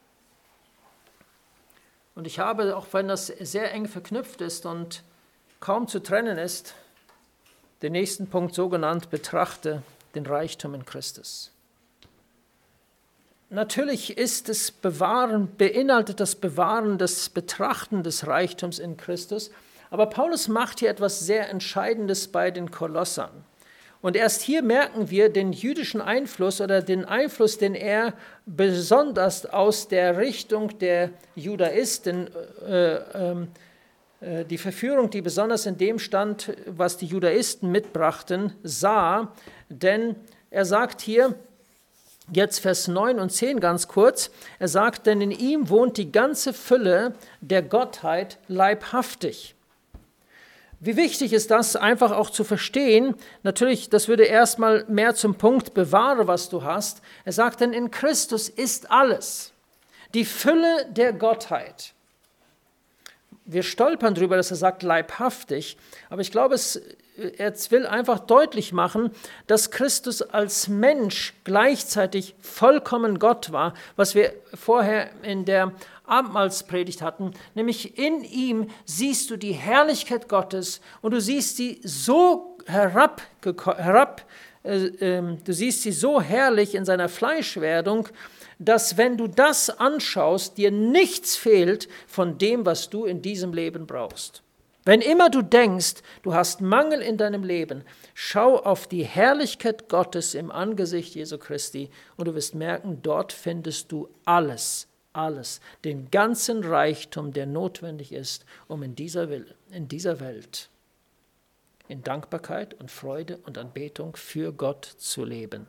Und ich habe, auch wenn das sehr eng verknüpft ist und kaum zu trennen ist, den nächsten Punkt so genannt, betrachte den Reichtum in Christus. natürlich ist es Bewahren, beinhaltet das Bewahren, das Betrachten des Reichtums in Christus, aber Paulus macht hier etwas sehr Entscheidendes bei den Kolossern. Und erst hier merken wir den jüdischen Einfluss oder den Einfluss, den er besonders aus der Richtung der Judaisten, äh, äh, die Verführung, die besonders in dem stand, was die Judaisten mitbrachten, sah. Denn er sagt hier, jetzt Vers neun und zehn ganz kurz, er sagt, denn in ihm wohnt die ganze Fülle der Gottheit leibhaftig. Wie wichtig ist das, einfach auch zu verstehen? Natürlich, das würde erstmal mehr zum Punkt, bewahre, was du hast. Er sagt, denn in Christus ist alles, die Fülle der Gottheit. Wir stolpern darüber, dass er sagt, leibhaftig, aber ich glaube, es, er will einfach deutlich machen, dass Christus als Mensch gleichzeitig vollkommen Gott war, was wir vorher in der Abendmahlspredigt hatten, nämlich in ihm siehst du die Herrlichkeit Gottes und du siehst sie so herab, herab äh, äh, du siehst sie so herrlich in seiner Fleischwerdung, dass wenn du das anschaust, dir nichts fehlt von dem, was du in diesem Leben brauchst. Wenn immer du denkst, du hast Mangel in deinem Leben, schau auf die Herrlichkeit Gottes im Angesicht Jesu Christi und du wirst merken, dort findest du alles. Alles, den ganzen Reichtum, der notwendig ist, um in dieser, in dieser Welt in Dankbarkeit und Freude und Anbetung für Gott zu leben.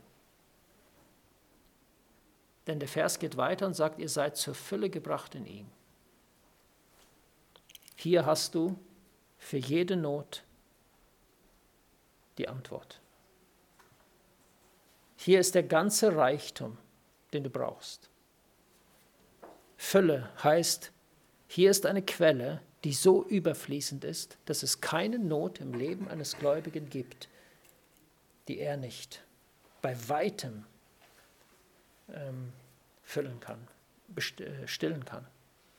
Denn der Vers geht weiter und sagt, ihr seid zur Fülle gebracht in ihm. Hier hast du für jede Not die Antwort. Hier ist der ganze Reichtum, den du brauchst. Fülle heißt, hier ist eine Quelle, die so überfließend ist, dass es keine Not im Leben eines Gläubigen gibt, die er nicht bei weitem ähm, füllen kann, stillen kann.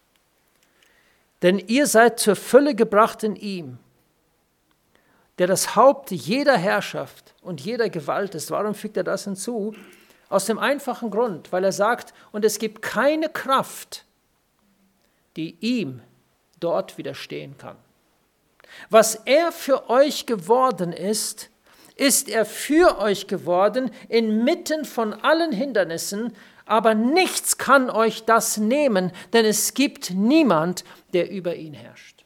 Denn ihr seid zur Fülle gebracht in ihm, der das Haupt jeder Herrschaft und jeder Gewalt ist. Warum fügt er das hinzu? Aus dem einfachen Grund, weil er sagt, und es gibt keine Kraft, die ihm dort widerstehen kann. Was er für euch geworden ist, ist er für euch geworden, inmitten von allen Hindernissen, aber nichts kann euch das nehmen, denn es gibt niemand, der über ihn herrscht.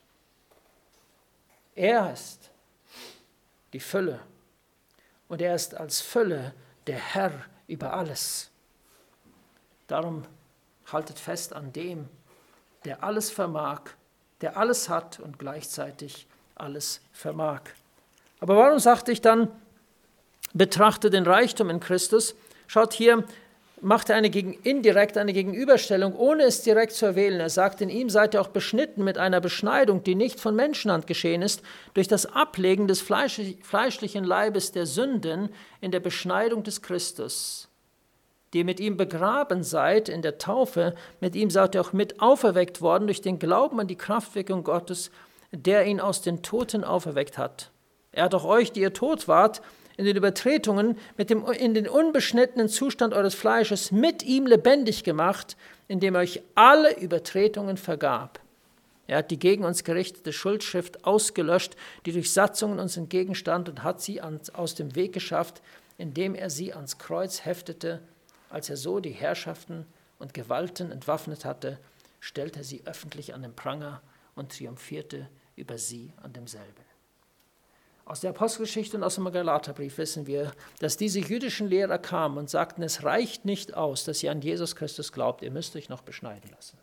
Er ist die Fülle und er ist als Fülle der Herr über alles. Darum haltet fest an dem, der alles vermag, der alles hat und gleichzeitig alles vermag. Aber warum sagte ich dann, betrachte den Reichtum in Christus? Schaut hier, macht er eine gegen, indirekt eine Gegenüberstellung, ohne es direkt zu erwählen. Er sagt, in ihm seid ihr auch beschnitten mit einer Beschneidung, die nicht von Menschenhand geschehen ist, durch das Ablegen des fleischlichen Leibes der Sünden in der Beschneidung des Christus, die ihr mit ihm begraben seid in der Taufe, mit ihm seid ihr auch mit auferweckt worden durch den Glauben an die Kraftwirkung Gottes, der ihn aus den Toten auferweckt hat. Er hat auch euch, die ihr tot wart, in den Übertretungen, mit dem, in den unbeschnittenen Zustand eures Fleisches mit ihm lebendig gemacht, indem er euch alle Übertretungen vergab. Er hat die gegen uns gerichtete Schuldschrift ausgelöscht, die durch Satzungen uns entgegenstand und hat sie ans, aus dem Weg geschafft, indem er sie ans Kreuz heftete. Als er so die Herrschaften und Gewalten entwaffnet hatte, stellte er sie öffentlich an den Pranger und triumphierte über sie an demselben. Aus der Apostelgeschichte und aus dem Galaterbrief wissen wir, dass diese jüdischen Lehrer kamen und sagten, es reicht nicht aus, dass ihr an Jesus Christus glaubt, ihr müsst euch noch beschneiden lassen.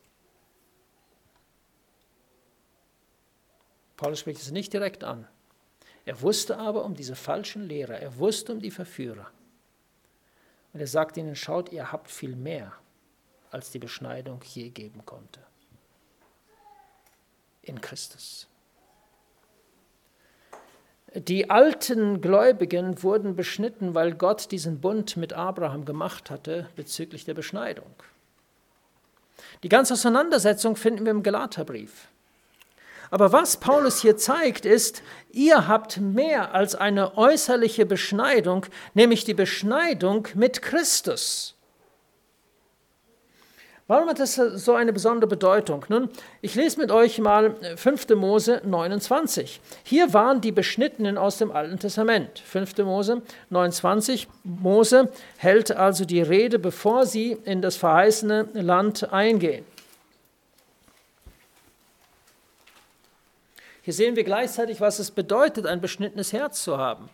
Paulus spricht es nicht direkt an. Er wusste aber um diese falschen Lehrer, er wusste um die Verführer. Und er sagt ihnen, schaut, ihr habt viel mehr, als die Beschneidung je geben konnte. In Christus. Die alten Gläubigen wurden beschnitten, weil Gott diesen Bund mit Abraham gemacht hatte bezüglich der Beschneidung. Die ganze Auseinandersetzung finden wir im Galaterbrief. Aber was Paulus hier zeigt, ist, ihr habt mehr als eine äußerliche Beschneidung, nämlich die Beschneidung mit Christus. Warum hat das so eine besondere Bedeutung? Nun, ich lese mit euch mal fünfte Mose neunundzwanzig. Hier waren die Beschnittenen aus dem Alten Testament. fünfte Mose neunundzwanzig. Mose hält also die Rede, bevor sie in das verheißene Land eingehen. Hier sehen wir gleichzeitig, was es bedeutet, ein beschnittenes Herz zu haben.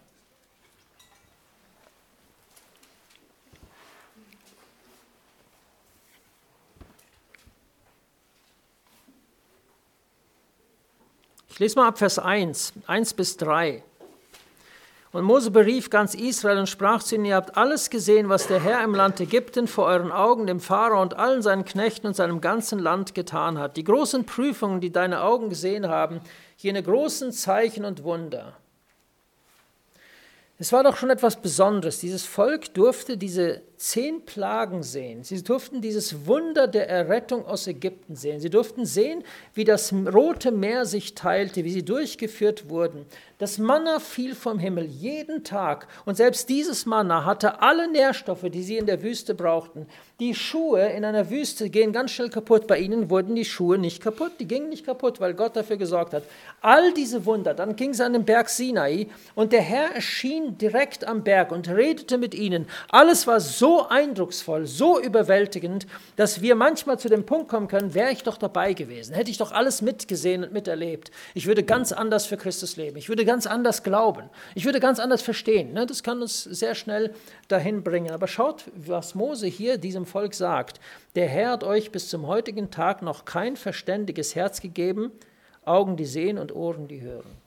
Ich lese mal ab Vers eins, eins bis drei. Und Mose berief ganz Israel und sprach zu ihnen, ihr habt alles gesehen, was der Herr im Land Ägypten vor euren Augen dem Pharao und allen seinen Knechten und seinem ganzen Land getan hat. Die großen Prüfungen, die deine Augen gesehen haben, jene großen Zeichen und Wunder. Es war doch schon etwas Besonderes. Dieses Volk durfte diese zehn Plagen sehen. Sie durften dieses Wunder der Errettung aus Ägypten sehen. Sie durften sehen, wie das Rote Meer sich teilte, wie sie durchgeführt wurden. Das Manna fiel vom Himmel jeden Tag. Und selbst dieses Manna hatte alle Nährstoffe, die sie in der Wüste brauchten. Die Schuhe in einer Wüste gehen ganz schnell kaputt. Bei ihnen wurden die Schuhe nicht kaputt. Die gingen nicht kaputt, weil Gott dafür gesorgt hat. All diese Wunder. Dann ging es an den Berg Sinai und der Herr erschien direkt am Berg und redete mit ihnen. Alles war so eindrucksvoll, so überwältigend, dass wir manchmal zu dem Punkt kommen können, wäre ich doch dabei gewesen, hätte ich doch alles mitgesehen und miterlebt. Ich würde ganz anders für Christus leben. Ich würde ganz anders glauben. Ich würde ganz anders verstehen. Das kann uns sehr schnell dahin bringen. Aber schaut, was Mose hier diesem Volk sagt. Der Herr hat euch bis zum heutigen Tag noch kein verständiges Herz gegeben, Augen, die sehen und Ohren, die hören.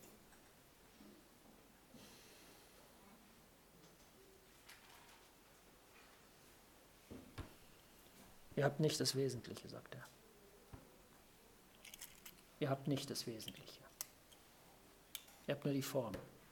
Ihr habt nicht das Wesentliche, sagt er. Ihr habt nicht das Wesentliche. Ihr habt nur die Form,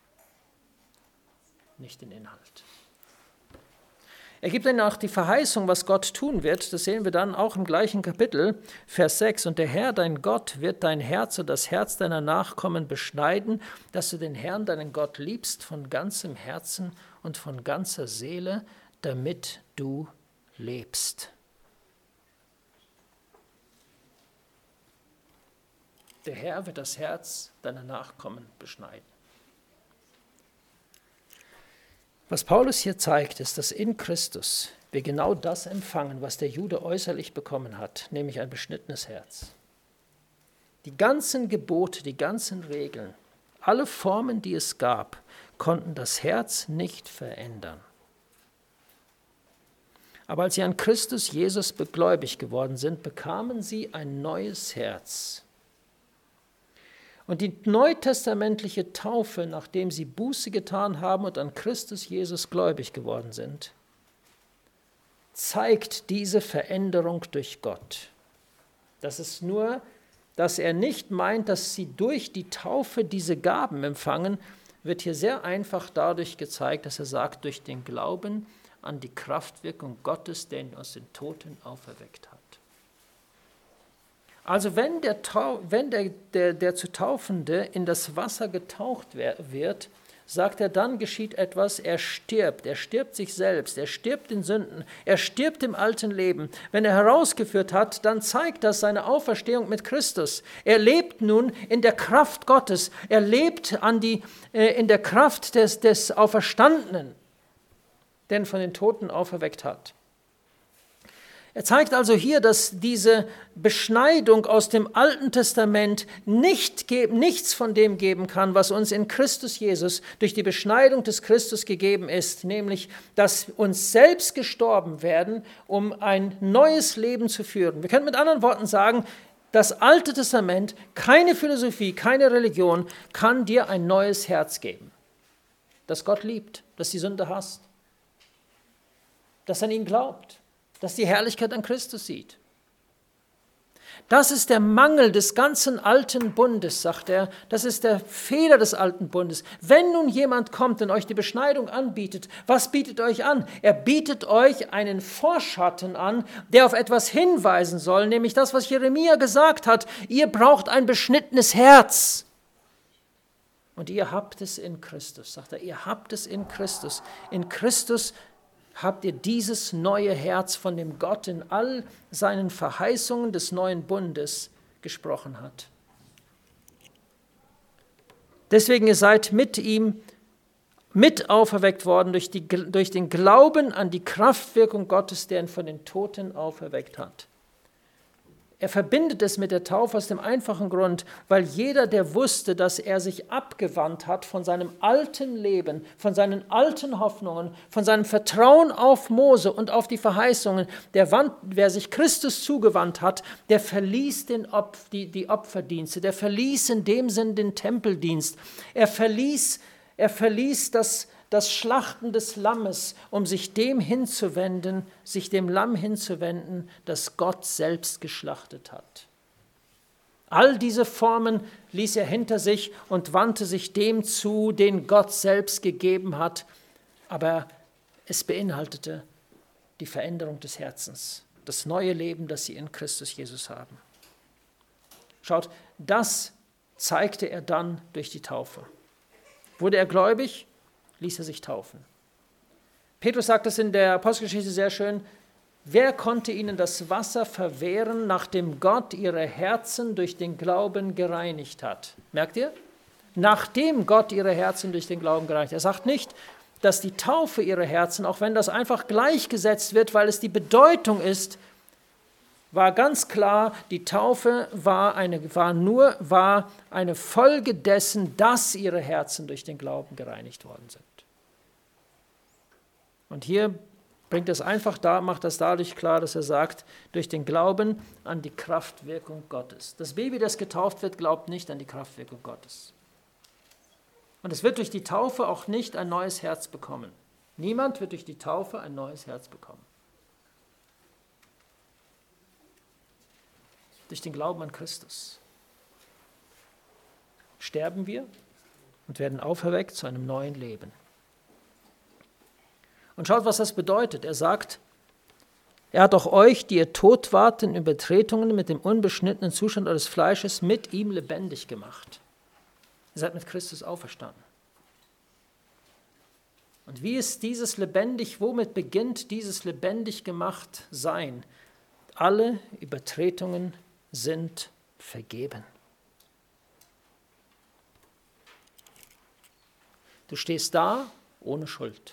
nicht den Inhalt. Er gibt ihnen auch die Verheißung, was Gott tun wird. Das sehen wir dann auch im gleichen Kapitel, Vers sechs. Und der Herr, dein Gott, wird dein Herz und das Herz deiner Nachkommen beschneiden, dass du den Herrn, deinen Gott, liebst von ganzem Herzen und von ganzer Seele, damit du lebst. Der Herr wird das Herz deiner Nachkommen beschneiden. Was Paulus hier zeigt, ist, dass in Christus wir genau das empfangen, was der Jude äußerlich bekommen hat, nämlich ein beschnittenes Herz. Die ganzen Gebote, die ganzen Regeln, alle Formen, die es gab, konnten das Herz nicht verändern. Aber als sie an Christus Jesus begläubigt geworden sind, bekamen sie ein neues Herz. Und die neutestamentliche Taufe, nachdem sie Buße getan haben und an Christus Jesus gläubig geworden sind, zeigt diese Veränderung durch Gott. Das ist nur, dass er nicht meint, dass sie durch die Taufe diese Gaben empfangen, wird hier sehr einfach dadurch gezeigt, dass er sagt, durch den Glauben an die Kraftwirkung Gottes, der ihn aus den Toten auferweckt hat. Also wenn der, wenn der, der, der zu Taufende in das Wasser getaucht wird, sagt er, dann geschieht etwas, er stirbt, er stirbt sich selbst, er stirbt in Sünden, er stirbt im alten Leben. Wenn er herausgeführt hat, dann zeigt das seine Auferstehung mit Christus. Er lebt nun in der Kraft Gottes, er lebt an die, äh, in der Kraft des, des Auferstandenen, der ihn von den Toten auferweckt hat. Er zeigt also hier, dass diese Beschneidung aus dem Alten Testament nicht geben, nichts von dem geben kann, was uns in Christus Jesus durch die Beschneidung des Christus gegeben ist, nämlich, dass uns selbst gestorben werden, um ein neues Leben zu führen. Wir können mit anderen Worten sagen, das Alte Testament, keine Philosophie, keine Religion kann dir ein neues Herz geben, das Gott liebt, das die Sünde hasst, das an ihn glaubt, das die Herrlichkeit an Christus sieht. Das ist der Mangel des ganzen alten Bundes, sagt er. Das ist der Fehler des alten Bundes. Wenn nun jemand kommt und euch die Beschneidung anbietet, was bietet euch an? Er bietet euch einen Vorschatten an, der auf etwas hinweisen soll, nämlich das, was Jeremia gesagt hat. Ihr braucht ein beschnittenes Herz. Und ihr habt es in Christus, sagt er. Ihr habt es in Christus. In Christus habt ihr dieses neue Herz, von dem Gott in all seinen Verheißungen des neuen Bundes gesprochen hat. Deswegen, ihr seid mit ihm mit auferweckt worden durch, die, durch den Glauben an die Kraftwirkung Gottes, der ihn von den Toten auferweckt hat. Er verbindet es mit der Taufe aus dem einfachen Grund, weil jeder, der wusste, dass er sich abgewandt hat von seinem alten Leben, von seinen alten Hoffnungen, von seinem Vertrauen auf Mose und auf die Verheißungen, der Wand, wer sich Christus zugewandt hat, der verließ den Opf, die, die Opferdienste, der verließ in dem Sinn den Tempeldienst, er verließ, er verließ das das Schlachten des Lammes, um sich dem hinzuwenden, sich dem Lamm hinzuwenden, das Gott selbst geschlachtet hat. All diese Formen ließ er hinter sich und wandte sich dem zu, den Gott selbst gegeben hat, aber es beinhaltete die Veränderung des Herzens, das neue Leben, das sie in Christus Jesus haben. Schaut, das zeigte er dann durch die Taufe. Wurde er gläubig, ließ er sich taufen. Petrus sagt es in der Apostelgeschichte sehr schön, wer konnte ihnen das Wasser verwehren, nachdem Gott ihre Herzen durch den Glauben gereinigt hat? Merkt ihr? Nachdem Gott ihre Herzen durch den Glauben gereinigt hat. Er sagt nicht, dass die Taufe ihre Herzen, auch wenn das einfach gleichgesetzt wird, weil es die Bedeutung ist, war ganz klar, die Taufe war, eine, war nur war eine Folge dessen, dass ihre Herzen durch den Glauben gereinigt worden sind. Und hier bringt es einfach da, macht das dadurch klar, dass er sagt, durch den Glauben an die Kraftwirkung Gottes. Das Baby, das getauft wird, glaubt nicht an die Kraftwirkung Gottes. Und es wird durch die Taufe auch nicht ein neues Herz bekommen. Niemand wird durch die Taufe ein neues Herz bekommen. Durch den Glauben an Christus sterben wir und werden auferweckt zu einem neuen Leben. Und schaut, was das bedeutet. Er sagt, er hat auch euch, die ihr tot wart in Übertretungen mit dem unbeschnittenen Zustand eures Fleisches, mit ihm lebendig gemacht. Ihr seid mit Christus auferstanden. Und wie ist dieses lebendig, womit beginnt dieses lebendig gemacht sein? Alle Übertretungen sind vergeben. Du stehst da ohne Schuld.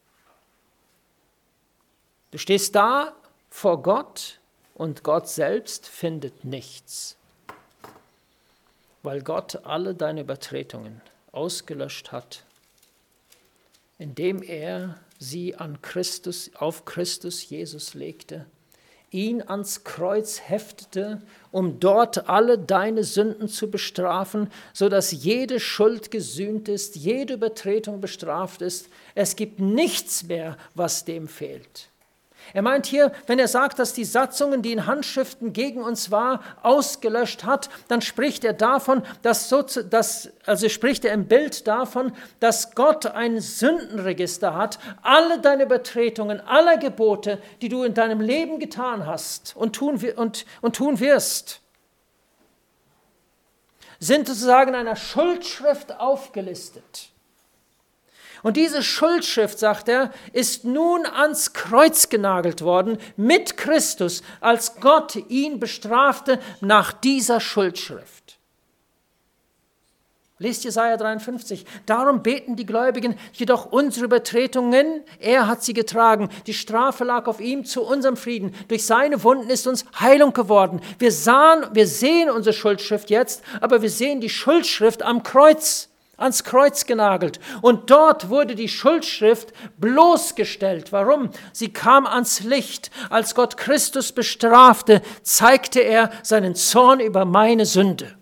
Du stehst da vor Gott und Gott selbst findet nichts, weil Gott alle deine Übertretungen ausgelöscht hat, indem er sie an Christus, auf Christus Jesus legte, ihn ans Kreuz heftete, um dort alle deine Sünden zu bestrafen, sodass jede Schuld gesühnt ist, jede Übertretung bestraft ist. Es gibt nichts mehr, was dem fehlt. Er meint hier, wenn er sagt, dass die Satzungen, die in Handschriften gegen uns war, ausgelöscht hat, dann spricht er davon, dass, so, dass also spricht er im Bild davon, dass Gott ein Sündenregister hat, alle deine Übertretungen, aller Gebote, die du in deinem Leben getan hast und tun, und, und tun wirst, sind sozusagen in einer Schuldschrift aufgelistet. Und diese Schuldschrift, sagt er, ist nun ans Kreuz genagelt worden mit Christus, als Gott ihn bestrafte nach dieser Schuldschrift. Lest Jesaja dreiundfünfzig. Darum beten die Gläubigen, jedoch unsere Übertretungen, er hat sie getragen. Die Strafe lag auf ihm zu unserem Frieden. Durch seine Wunden ist uns Heilung geworden. Wir sahen, wir sehen unsere Schuldschrift jetzt, aber wir sehen die Schuldschrift am Kreuz. Ans Kreuz genagelt. Und dort wurde die Schuldschrift bloßgestellt. Warum? Sie kam ans Licht. Als Gott Christus bestrafte, zeigte er seinen Zorn über meine Sünde.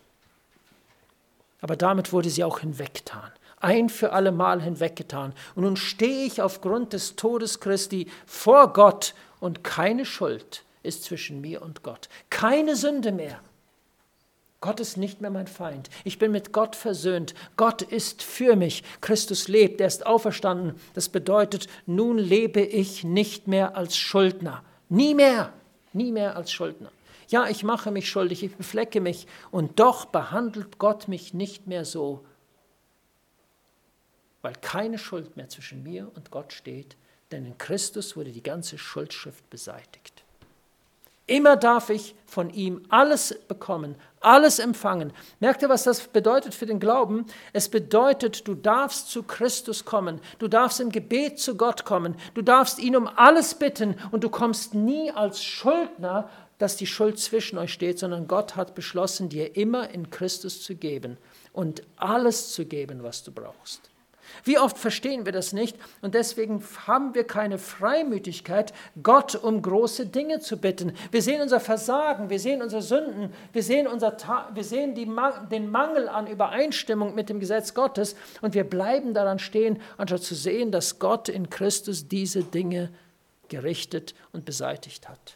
Aber damit wurde sie auch hinweggetan. Ein für alle Mal hinweggetan. Und nun stehe ich aufgrund des Todes Christi vor Gott und keine Schuld ist zwischen mir und Gott. Keine Sünde mehr. Gott ist nicht mehr mein Feind. Ich bin mit Gott versöhnt. Gott ist für mich. Christus lebt, er ist auferstanden. Das bedeutet, nun lebe ich nicht mehr als Schuldner. Nie mehr, nie mehr als Schuldner. Ja, ich mache mich schuldig, ich beflecke mich und doch behandelt Gott mich nicht mehr so, weil keine Schuld mehr zwischen mir und Gott steht, Denn in Christus wurde die ganze Schuldschrift beseitigt. Immer darf ich von ihm alles bekommen, alles empfangen. Merkt ihr, was das bedeutet für den Glauben? Es bedeutet, du darfst zu Christus kommen, du darfst im Gebet zu Gott kommen, du darfst ihn um alles bitten und du kommst nie als Schuldner, dass die Schuld zwischen euch steht, sondern Gott hat beschlossen, dir immer in Christus zu geben und alles zu geben, was du brauchst. Wie oft verstehen wir das nicht und deswegen haben wir keine Freimütigkeit, Gott um große Dinge zu bitten. Wir sehen unser Versagen, wir sehen unsere Sünden, wir sehen, unser Ta- wir sehen die Ma- den Mangel an Übereinstimmung mit dem Gesetz Gottes und wir bleiben daran stehen, anstatt zu sehen, dass Gott in Christus diese Dinge gerichtet und beseitigt hat.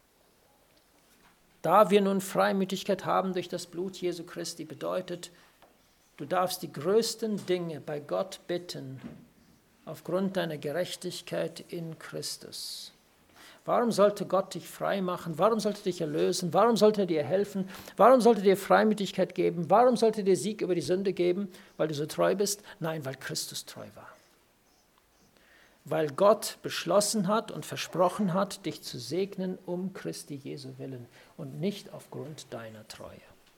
Da wir nun Freimütigkeit haben durch das Blut Jesu Christi, bedeutet, du darfst die größten Dinge bei Gott bitten, aufgrund deiner Gerechtigkeit in Christus. Warum sollte Gott dich frei machen? Warum sollte er dich erlösen? Warum sollte er dir helfen? Warum sollte er dir Freimütigkeit geben? Warum sollte er dir Sieg über die Sünde geben? Weil du so treu bist? Nein, weil Christus treu war. Weil Gott beschlossen hat und versprochen hat, dich zu segnen um Christi Jesu willen und nicht aufgrund deiner Treue.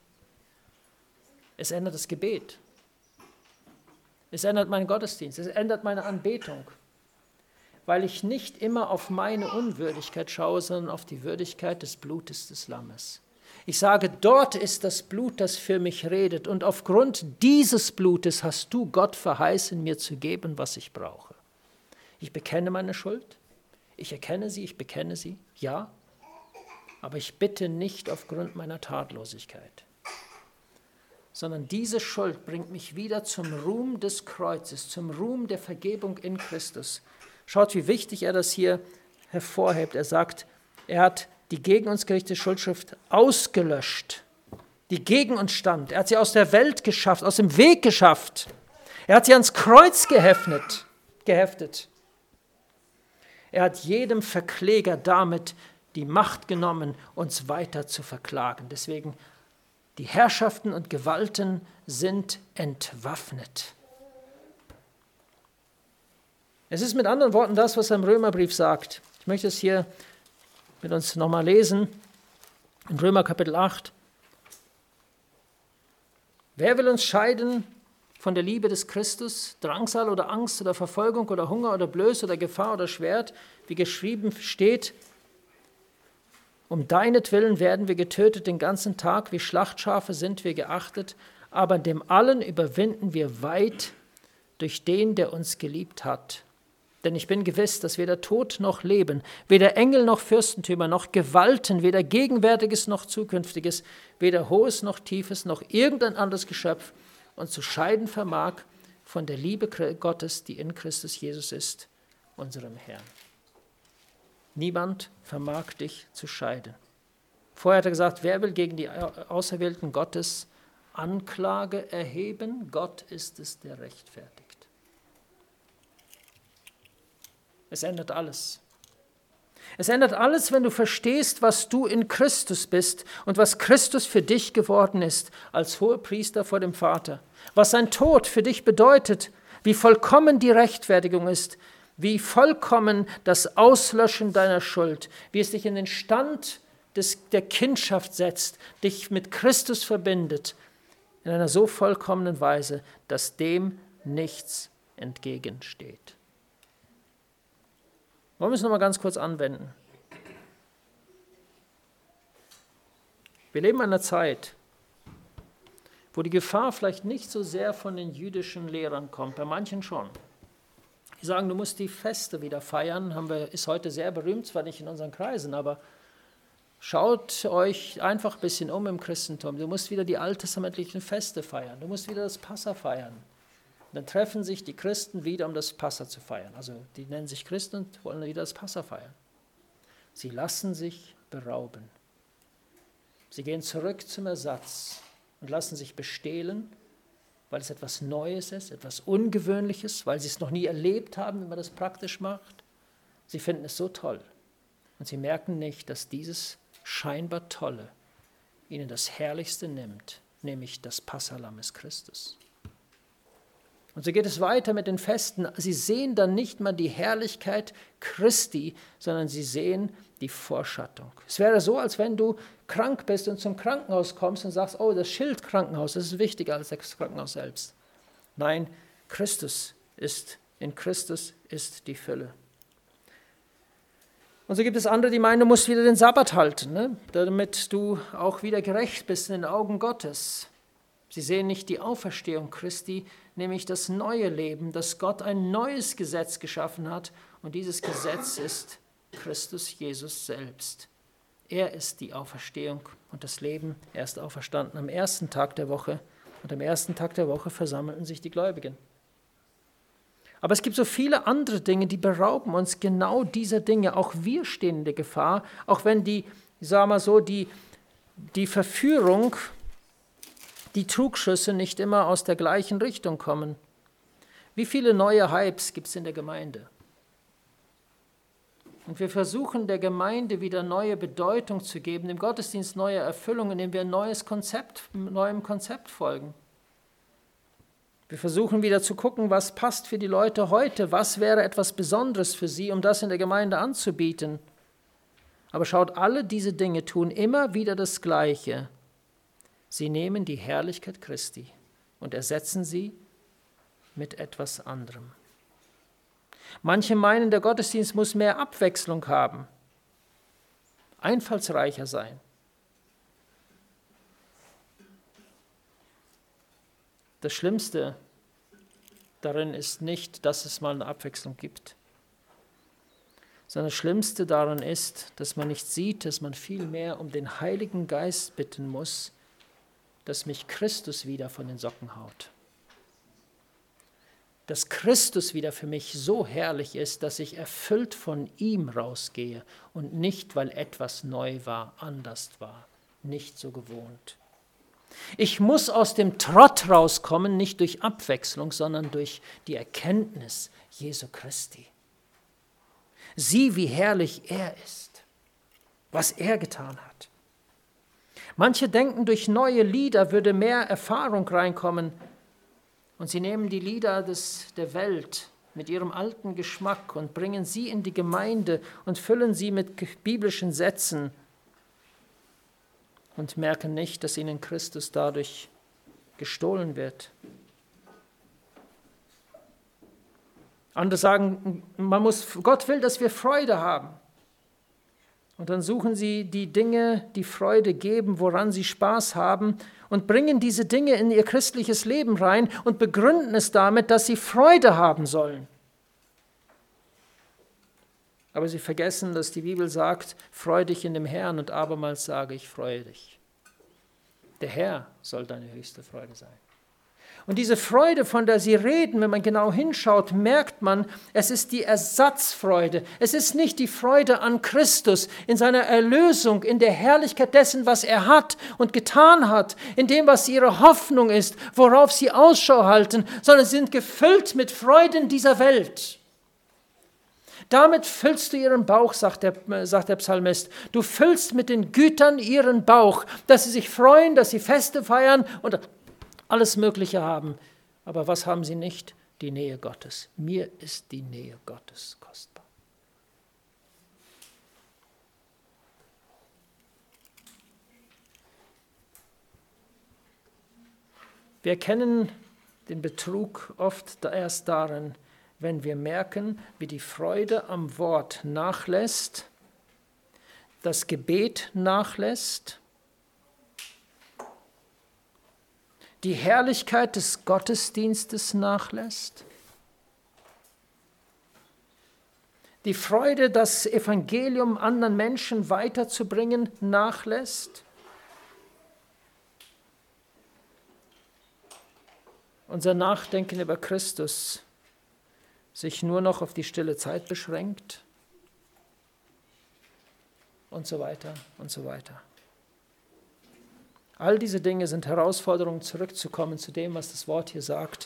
Es ändert das Gebet. Es ändert meinen Gottesdienst. Es ändert meine Anbetung. Weil ich nicht immer auf meine Unwürdigkeit schaue, sondern auf die Würdigkeit des Blutes des Lammes. Ich sage, dort ist das Blut, das für mich redet. Und aufgrund dieses Blutes hast du Gott verheißen, mir zu geben, was ich brauche. Ich bekenne meine Schuld. Ich erkenne sie, ich bekenne sie. Ja. Aber ich bitte nicht aufgrund meiner Tatlosigkeit. Sondern diese Schuld bringt mich wieder zum Ruhm des Kreuzes, zum Ruhm der Vergebung in Christus. Schaut, wie wichtig er das hier hervorhebt. Er sagt, er hat die gegen uns gerichtete Schuldschrift ausgelöscht, die gegen uns stand. Er hat sie aus der Welt geschafft, aus dem Weg geschafft. Er hat sie ans Kreuz geheftet. geheftet. Er hat jedem Verkläger damit die Macht genommen, uns weiter zu verklagen. Deswegen die Herrschaften und Gewalten sind entwaffnet. Es ist mit anderen Worten das, was er im Römerbrief sagt. Ich möchte es hier mit uns nochmal lesen, in Römer Kapitel acht. Wer will uns scheiden von der Liebe des Christus? Drangsal oder Angst oder Verfolgung oder Hunger oder Blöße oder Gefahr oder Schwert, wie geschrieben steht, um deinetwillen werden wir getötet den ganzen Tag, wie Schlachtschafe sind wir geachtet, aber in dem allen überwinden wir weit durch den, der uns geliebt hat. Denn ich bin gewiss, dass weder Tod noch Leben, weder Engel noch Fürstentümer, noch Gewalten, weder Gegenwärtiges noch Zukünftiges, weder Hohes noch Tiefes, noch irgendein anderes Geschöpf uns zu scheiden vermag von der Liebe Gottes, die in Christus Jesus ist, unserem Herrn. Niemand vermag dich zu scheiden. Vorher hat er gesagt, wer will gegen die Auserwählten Gottes Anklage erheben? Gott ist es, der rechtfertigt. Es ändert alles. Es ändert alles, wenn du verstehst, was du in Christus bist und was Christus für dich geworden ist als Hohepriester vor dem Vater. Was sein Tod für dich bedeutet, wie vollkommen die Rechtfertigung ist, wie vollkommen das Auslöschen deiner Schuld, wie es dich in den Stand des, der Kindschaft setzt, dich mit Christus verbindet, in einer so vollkommenen Weise, dass dem nichts entgegensteht. Wollen wir es nochmal ganz kurz anwenden? Wir leben in einer Zeit, wo die Gefahr vielleicht nicht so sehr von den jüdischen Lehrern kommt, bei manchen schon. Die sagen, du musst die Feste wieder feiern, haben wir, ist heute sehr berühmt, zwar nicht in unseren Kreisen, aber schaut euch einfach ein bisschen um im Christentum. Du musst wieder die alttestamentlichen Feste feiern, du musst wieder das Passa feiern. Und dann treffen sich die Christen wieder, um das Passa zu feiern. Also die nennen sich Christen und wollen wieder das Passa feiern. Sie lassen sich berauben. Sie gehen zurück zum Ersatz und lassen sich bestehlen, weil es etwas Neues ist, etwas Ungewöhnliches, weil sie es noch nie erlebt haben, wie man das praktisch macht. Sie finden es so toll. Und sie merken nicht, dass dieses scheinbar Tolle ihnen das Herrlichste nimmt, nämlich das Passahlamm ist Christus. Und so geht es weiter mit den Festen. Sie sehen dann nicht mal die Herrlichkeit Christi, sondern sie sehen die Vorschattung. Es wäre so, als wenn du krank bist und zum Krankenhaus kommst und sagst, oh, das Schild Krankenhaus, das ist wichtiger als das Krankenhaus selbst. Nein, Christus ist, in Christus ist die Fülle. Und so gibt es andere, die meinen, du musst wieder den Sabbat halten, ne? Damit du auch wieder gerecht bist in den Augen Gottes. Sie sehen nicht die Auferstehung Christi, nämlich das neue Leben, dass Gott ein neues Gesetz geschaffen hat. Und dieses Gesetz ist Christus Jesus selbst. Er ist die Auferstehung und das Leben. Er ist auferstanden am ersten Tag der Woche. Und am ersten Tag der Woche versammelten sich die Gläubigen. Aber es gibt so viele andere Dinge, die berauben uns genau dieser Dinge. Auch wir stehen in der Gefahr, auch wenn die, ich sage mal so, die, die Verführung, die Trugschüsse nicht immer aus der gleichen Richtung kommen. Wie viele neue Hypes gibt es in der Gemeinde? Und wir versuchen der Gemeinde wieder neue Bedeutung zu geben, dem Gottesdienst neue Erfüllung, indem wir ein neues Konzept, neuem Konzept folgen. Wir versuchen wieder zu gucken, was passt für die Leute heute, was wäre etwas Besonderes für sie, um das in der Gemeinde anzubieten. Aber schaut, alle diese Dinge tun immer wieder das Gleiche. Sie nehmen die Herrlichkeit Christi und ersetzen sie mit etwas anderem. Manche meinen, der Gottesdienst muss mehr Abwechslung haben, einfallsreicher sein. Das Schlimmste darin ist nicht, dass es mal eine Abwechslung gibt, sondern das Schlimmste daran ist, dass man nicht sieht, dass man vielmehr um den Heiligen Geist bitten muss, dass mich Christus wieder von den Socken haut. Dass Christus wieder für mich so herrlich ist, dass ich erfüllt von ihm rausgehe und nicht, weil etwas neu war, anders war, nicht so gewohnt. Ich muss aus dem Trott rauskommen, nicht durch Abwechslung, sondern durch die Erkenntnis Jesu Christi. Sieh, wie herrlich er ist, was er getan hat. Manche denken, durch neue Lieder würde mehr Erfahrung reinkommen und sie nehmen die Lieder des, der Welt mit ihrem alten Geschmack und bringen sie in die Gemeinde und füllen sie mit biblischen Sätzen und merken nicht, dass ihnen Christus dadurch gestohlen wird. Andere sagen, man muss, Gott will, dass wir Freude haben. Und dann suchen sie die Dinge, die Freude geben, woran sie Spaß haben und bringen diese Dinge in ihr christliches Leben rein und begründen es damit, dass sie Freude haben sollen. Aber sie vergessen, dass die Bibel sagt, freu dich in dem Herrn, und abermals sage ich, freue dich. Der Herr soll deine höchste Freude sein. Und diese Freude, von der sie reden, wenn man genau hinschaut, merkt man, es ist die Ersatzfreude. Es ist nicht die Freude an Christus, in seiner Erlösung, in der Herrlichkeit dessen, was er hat und getan hat, in dem, was ihre Hoffnung ist, worauf sie Ausschau halten, sondern sie sind gefüllt mit Freuden dieser Welt. Damit füllst du ihren Bauch, sagt der, sagt der Psalmist. Du füllst mit den Gütern ihren Bauch, dass sie sich freuen, dass sie Feste feiern und alles Mögliche haben. Aber was haben sie nicht? Die Nähe Gottes. Mir ist die Nähe Gottes kostbar. Wir erkennen den Betrug oft erst darin, wenn wir merken, wie die Freude am Wort nachlässt, das Gebet nachlässt, die Herrlichkeit des Gottesdienstes nachlässt, die Freude, das Evangelium anderen Menschen weiterzubringen, nachlässt. Unser Nachdenken über Christus sich nur noch auf die stille Zeit beschränkt und so weiter und so weiter. All diese Dinge sind Herausforderungen, zurückzukommen zu dem, was das Wort hier sagt.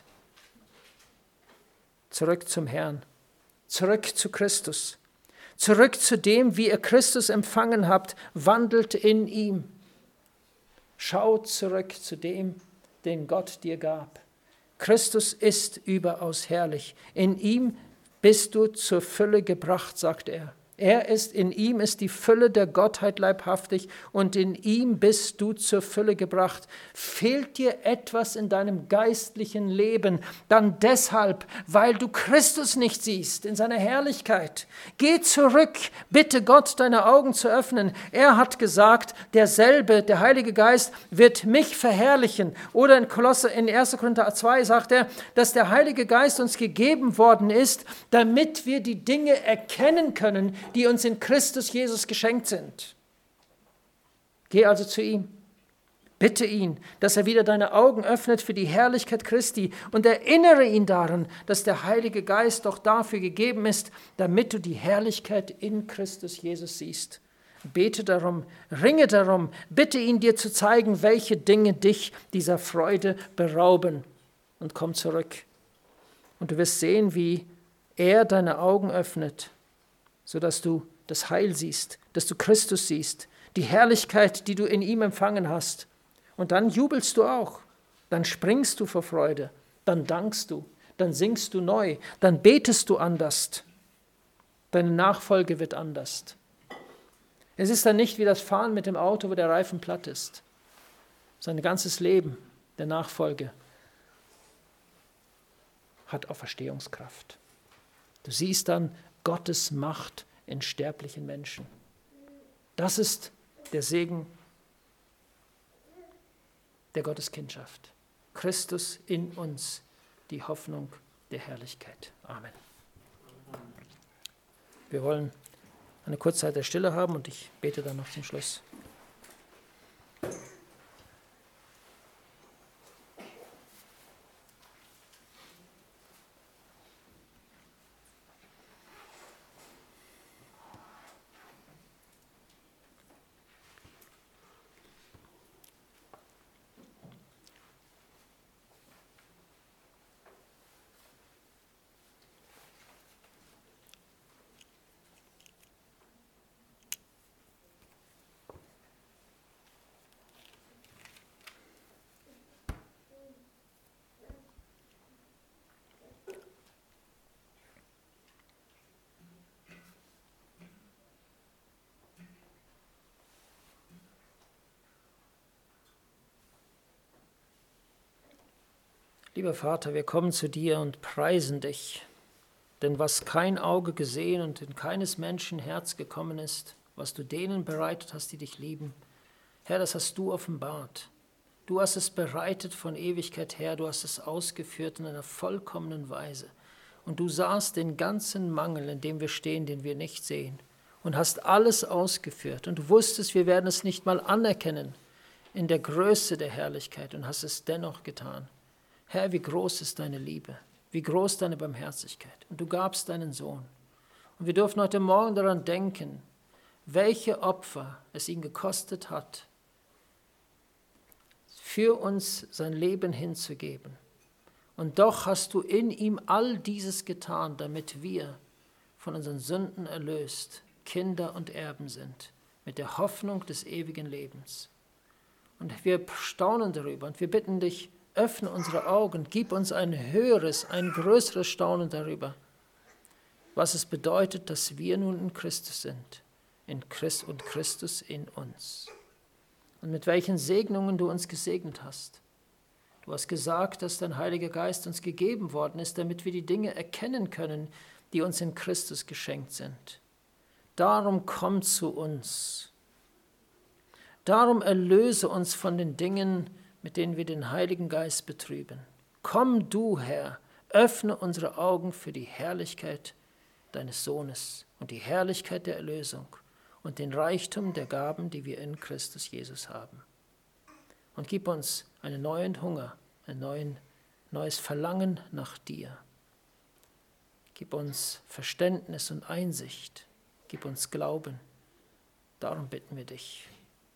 Zurück zum Herrn, zurück zu Christus, zurück zu dem, wie ihr Christus empfangen habt, wandelt in ihm. Schaut zurück zu dem, den Gott dir gab, Christus ist überaus herrlich. In ihm bist du zur Fülle gebracht, sagt er. Er ist, in ihm ist die Fülle der Gottheit leibhaftig und in ihm bist du zur Fülle gebracht. Fehlt dir etwas in deinem geistlichen Leben, dann deshalb, weil du Christus nicht siehst in seiner Herrlichkeit. Geh zurück, bitte Gott, deine Augen zu öffnen. Er hat gesagt, derselbe, der Heilige Geist, wird mich verherrlichen. Oder in Kolosse, in erster Korinther zwei sagt er, dass der Heilige Geist uns gegeben worden ist, damit wir die Dinge erkennen können, die uns in Christus Jesus geschenkt sind. Geh also zu ihm. Bitte ihn, dass er wieder deine Augen öffnet für die Herrlichkeit Christi und erinnere ihn daran, dass der Heilige Geist doch dafür gegeben ist, damit du die Herrlichkeit in Christus Jesus siehst. Bete darum, ringe darum, bitte ihn dir zu zeigen, welche Dinge dich dieser Freude berauben. Und komm zurück. Und du wirst sehen, wie er deine Augen öffnet, sodass du das Heil siehst, dass du Christus siehst, die Herrlichkeit, die du in ihm empfangen hast. Und dann jubelst du auch, dann springst du vor Freude, dann dankst du, dann singst du neu, dann betest du anders. Deine Nachfolge wird anders. Es ist dann nicht wie das Fahren mit dem Auto, wo der Reifen platt ist. Sein ganzes Leben der Nachfolge hat Auferstehungskraft. Du siehst dann Gottes Macht in sterblichen Menschen. Das ist der Segen der Gotteskindschaft. Christus in uns, die Hoffnung der Herrlichkeit. Amen. Wir wollen eine kurze Zeit der Stille haben und ich bete dann noch zum Schluss. Lieber Vater, wir kommen zu dir und preisen dich, denn was kein Auge gesehen und in keines Menschen Herz gekommen ist, was du denen bereitet hast, die dich lieben, Herr, das hast du offenbart. Du hast es bereitet von Ewigkeit her, du hast es ausgeführt in einer vollkommenen Weise. Und du sahst den ganzen Mangel, in dem wir stehen, den wir nicht sehen, und hast alles ausgeführt. Und du wusstest, wir werden es nicht mal anerkennen in der Größe der Herrlichkeit und hast es dennoch getan. Herr, wie groß ist deine Liebe, wie groß deine Barmherzigkeit. Und du gabst deinen Sohn. Und wir dürfen heute Morgen daran denken, welche Opfer es ihn gekostet hat, für uns sein Leben hinzugeben. Und doch hast du in ihm all dieses getan, damit wir von unseren Sünden erlöst, Kinder und Erben sind, mit der Hoffnung des ewigen Lebens. Und wir staunen darüber und wir bitten dich, öffne unsere Augen, gib uns ein höheres, ein größeres Staunen darüber, was es bedeutet, dass wir nun in Christus sind, in Christ und Christus in uns. Und mit welchen Segnungen du uns gesegnet hast. Du hast gesagt, dass dein Heiliger Geist uns gegeben worden ist, damit wir die Dinge erkennen können, die uns in Christus geschenkt sind. Darum komm zu uns. Darum erlöse uns von den Dingen, mit denen wir den Heiligen Geist betrüben. Komm du, Herr, öffne unsere Augen für die Herrlichkeit deines Sohnes und die Herrlichkeit der Erlösung und den Reichtum der Gaben, die wir in Christus Jesus haben. Und gib uns einen neuen Hunger, ein neuen, neues Verlangen nach dir. Gib uns Verständnis und Einsicht. Gib uns Glauben. Darum bitten wir dich.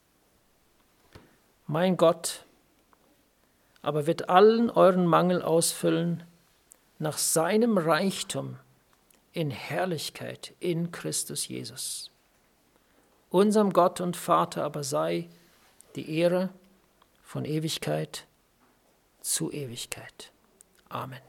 Mein Gott aber wird allen euren Mangel ausfüllen nach seinem Reichtum in Herrlichkeit in Christus Jesus. Unserem Gott und Vater aber sei die Ehre von Ewigkeit zu Ewigkeit. Amen.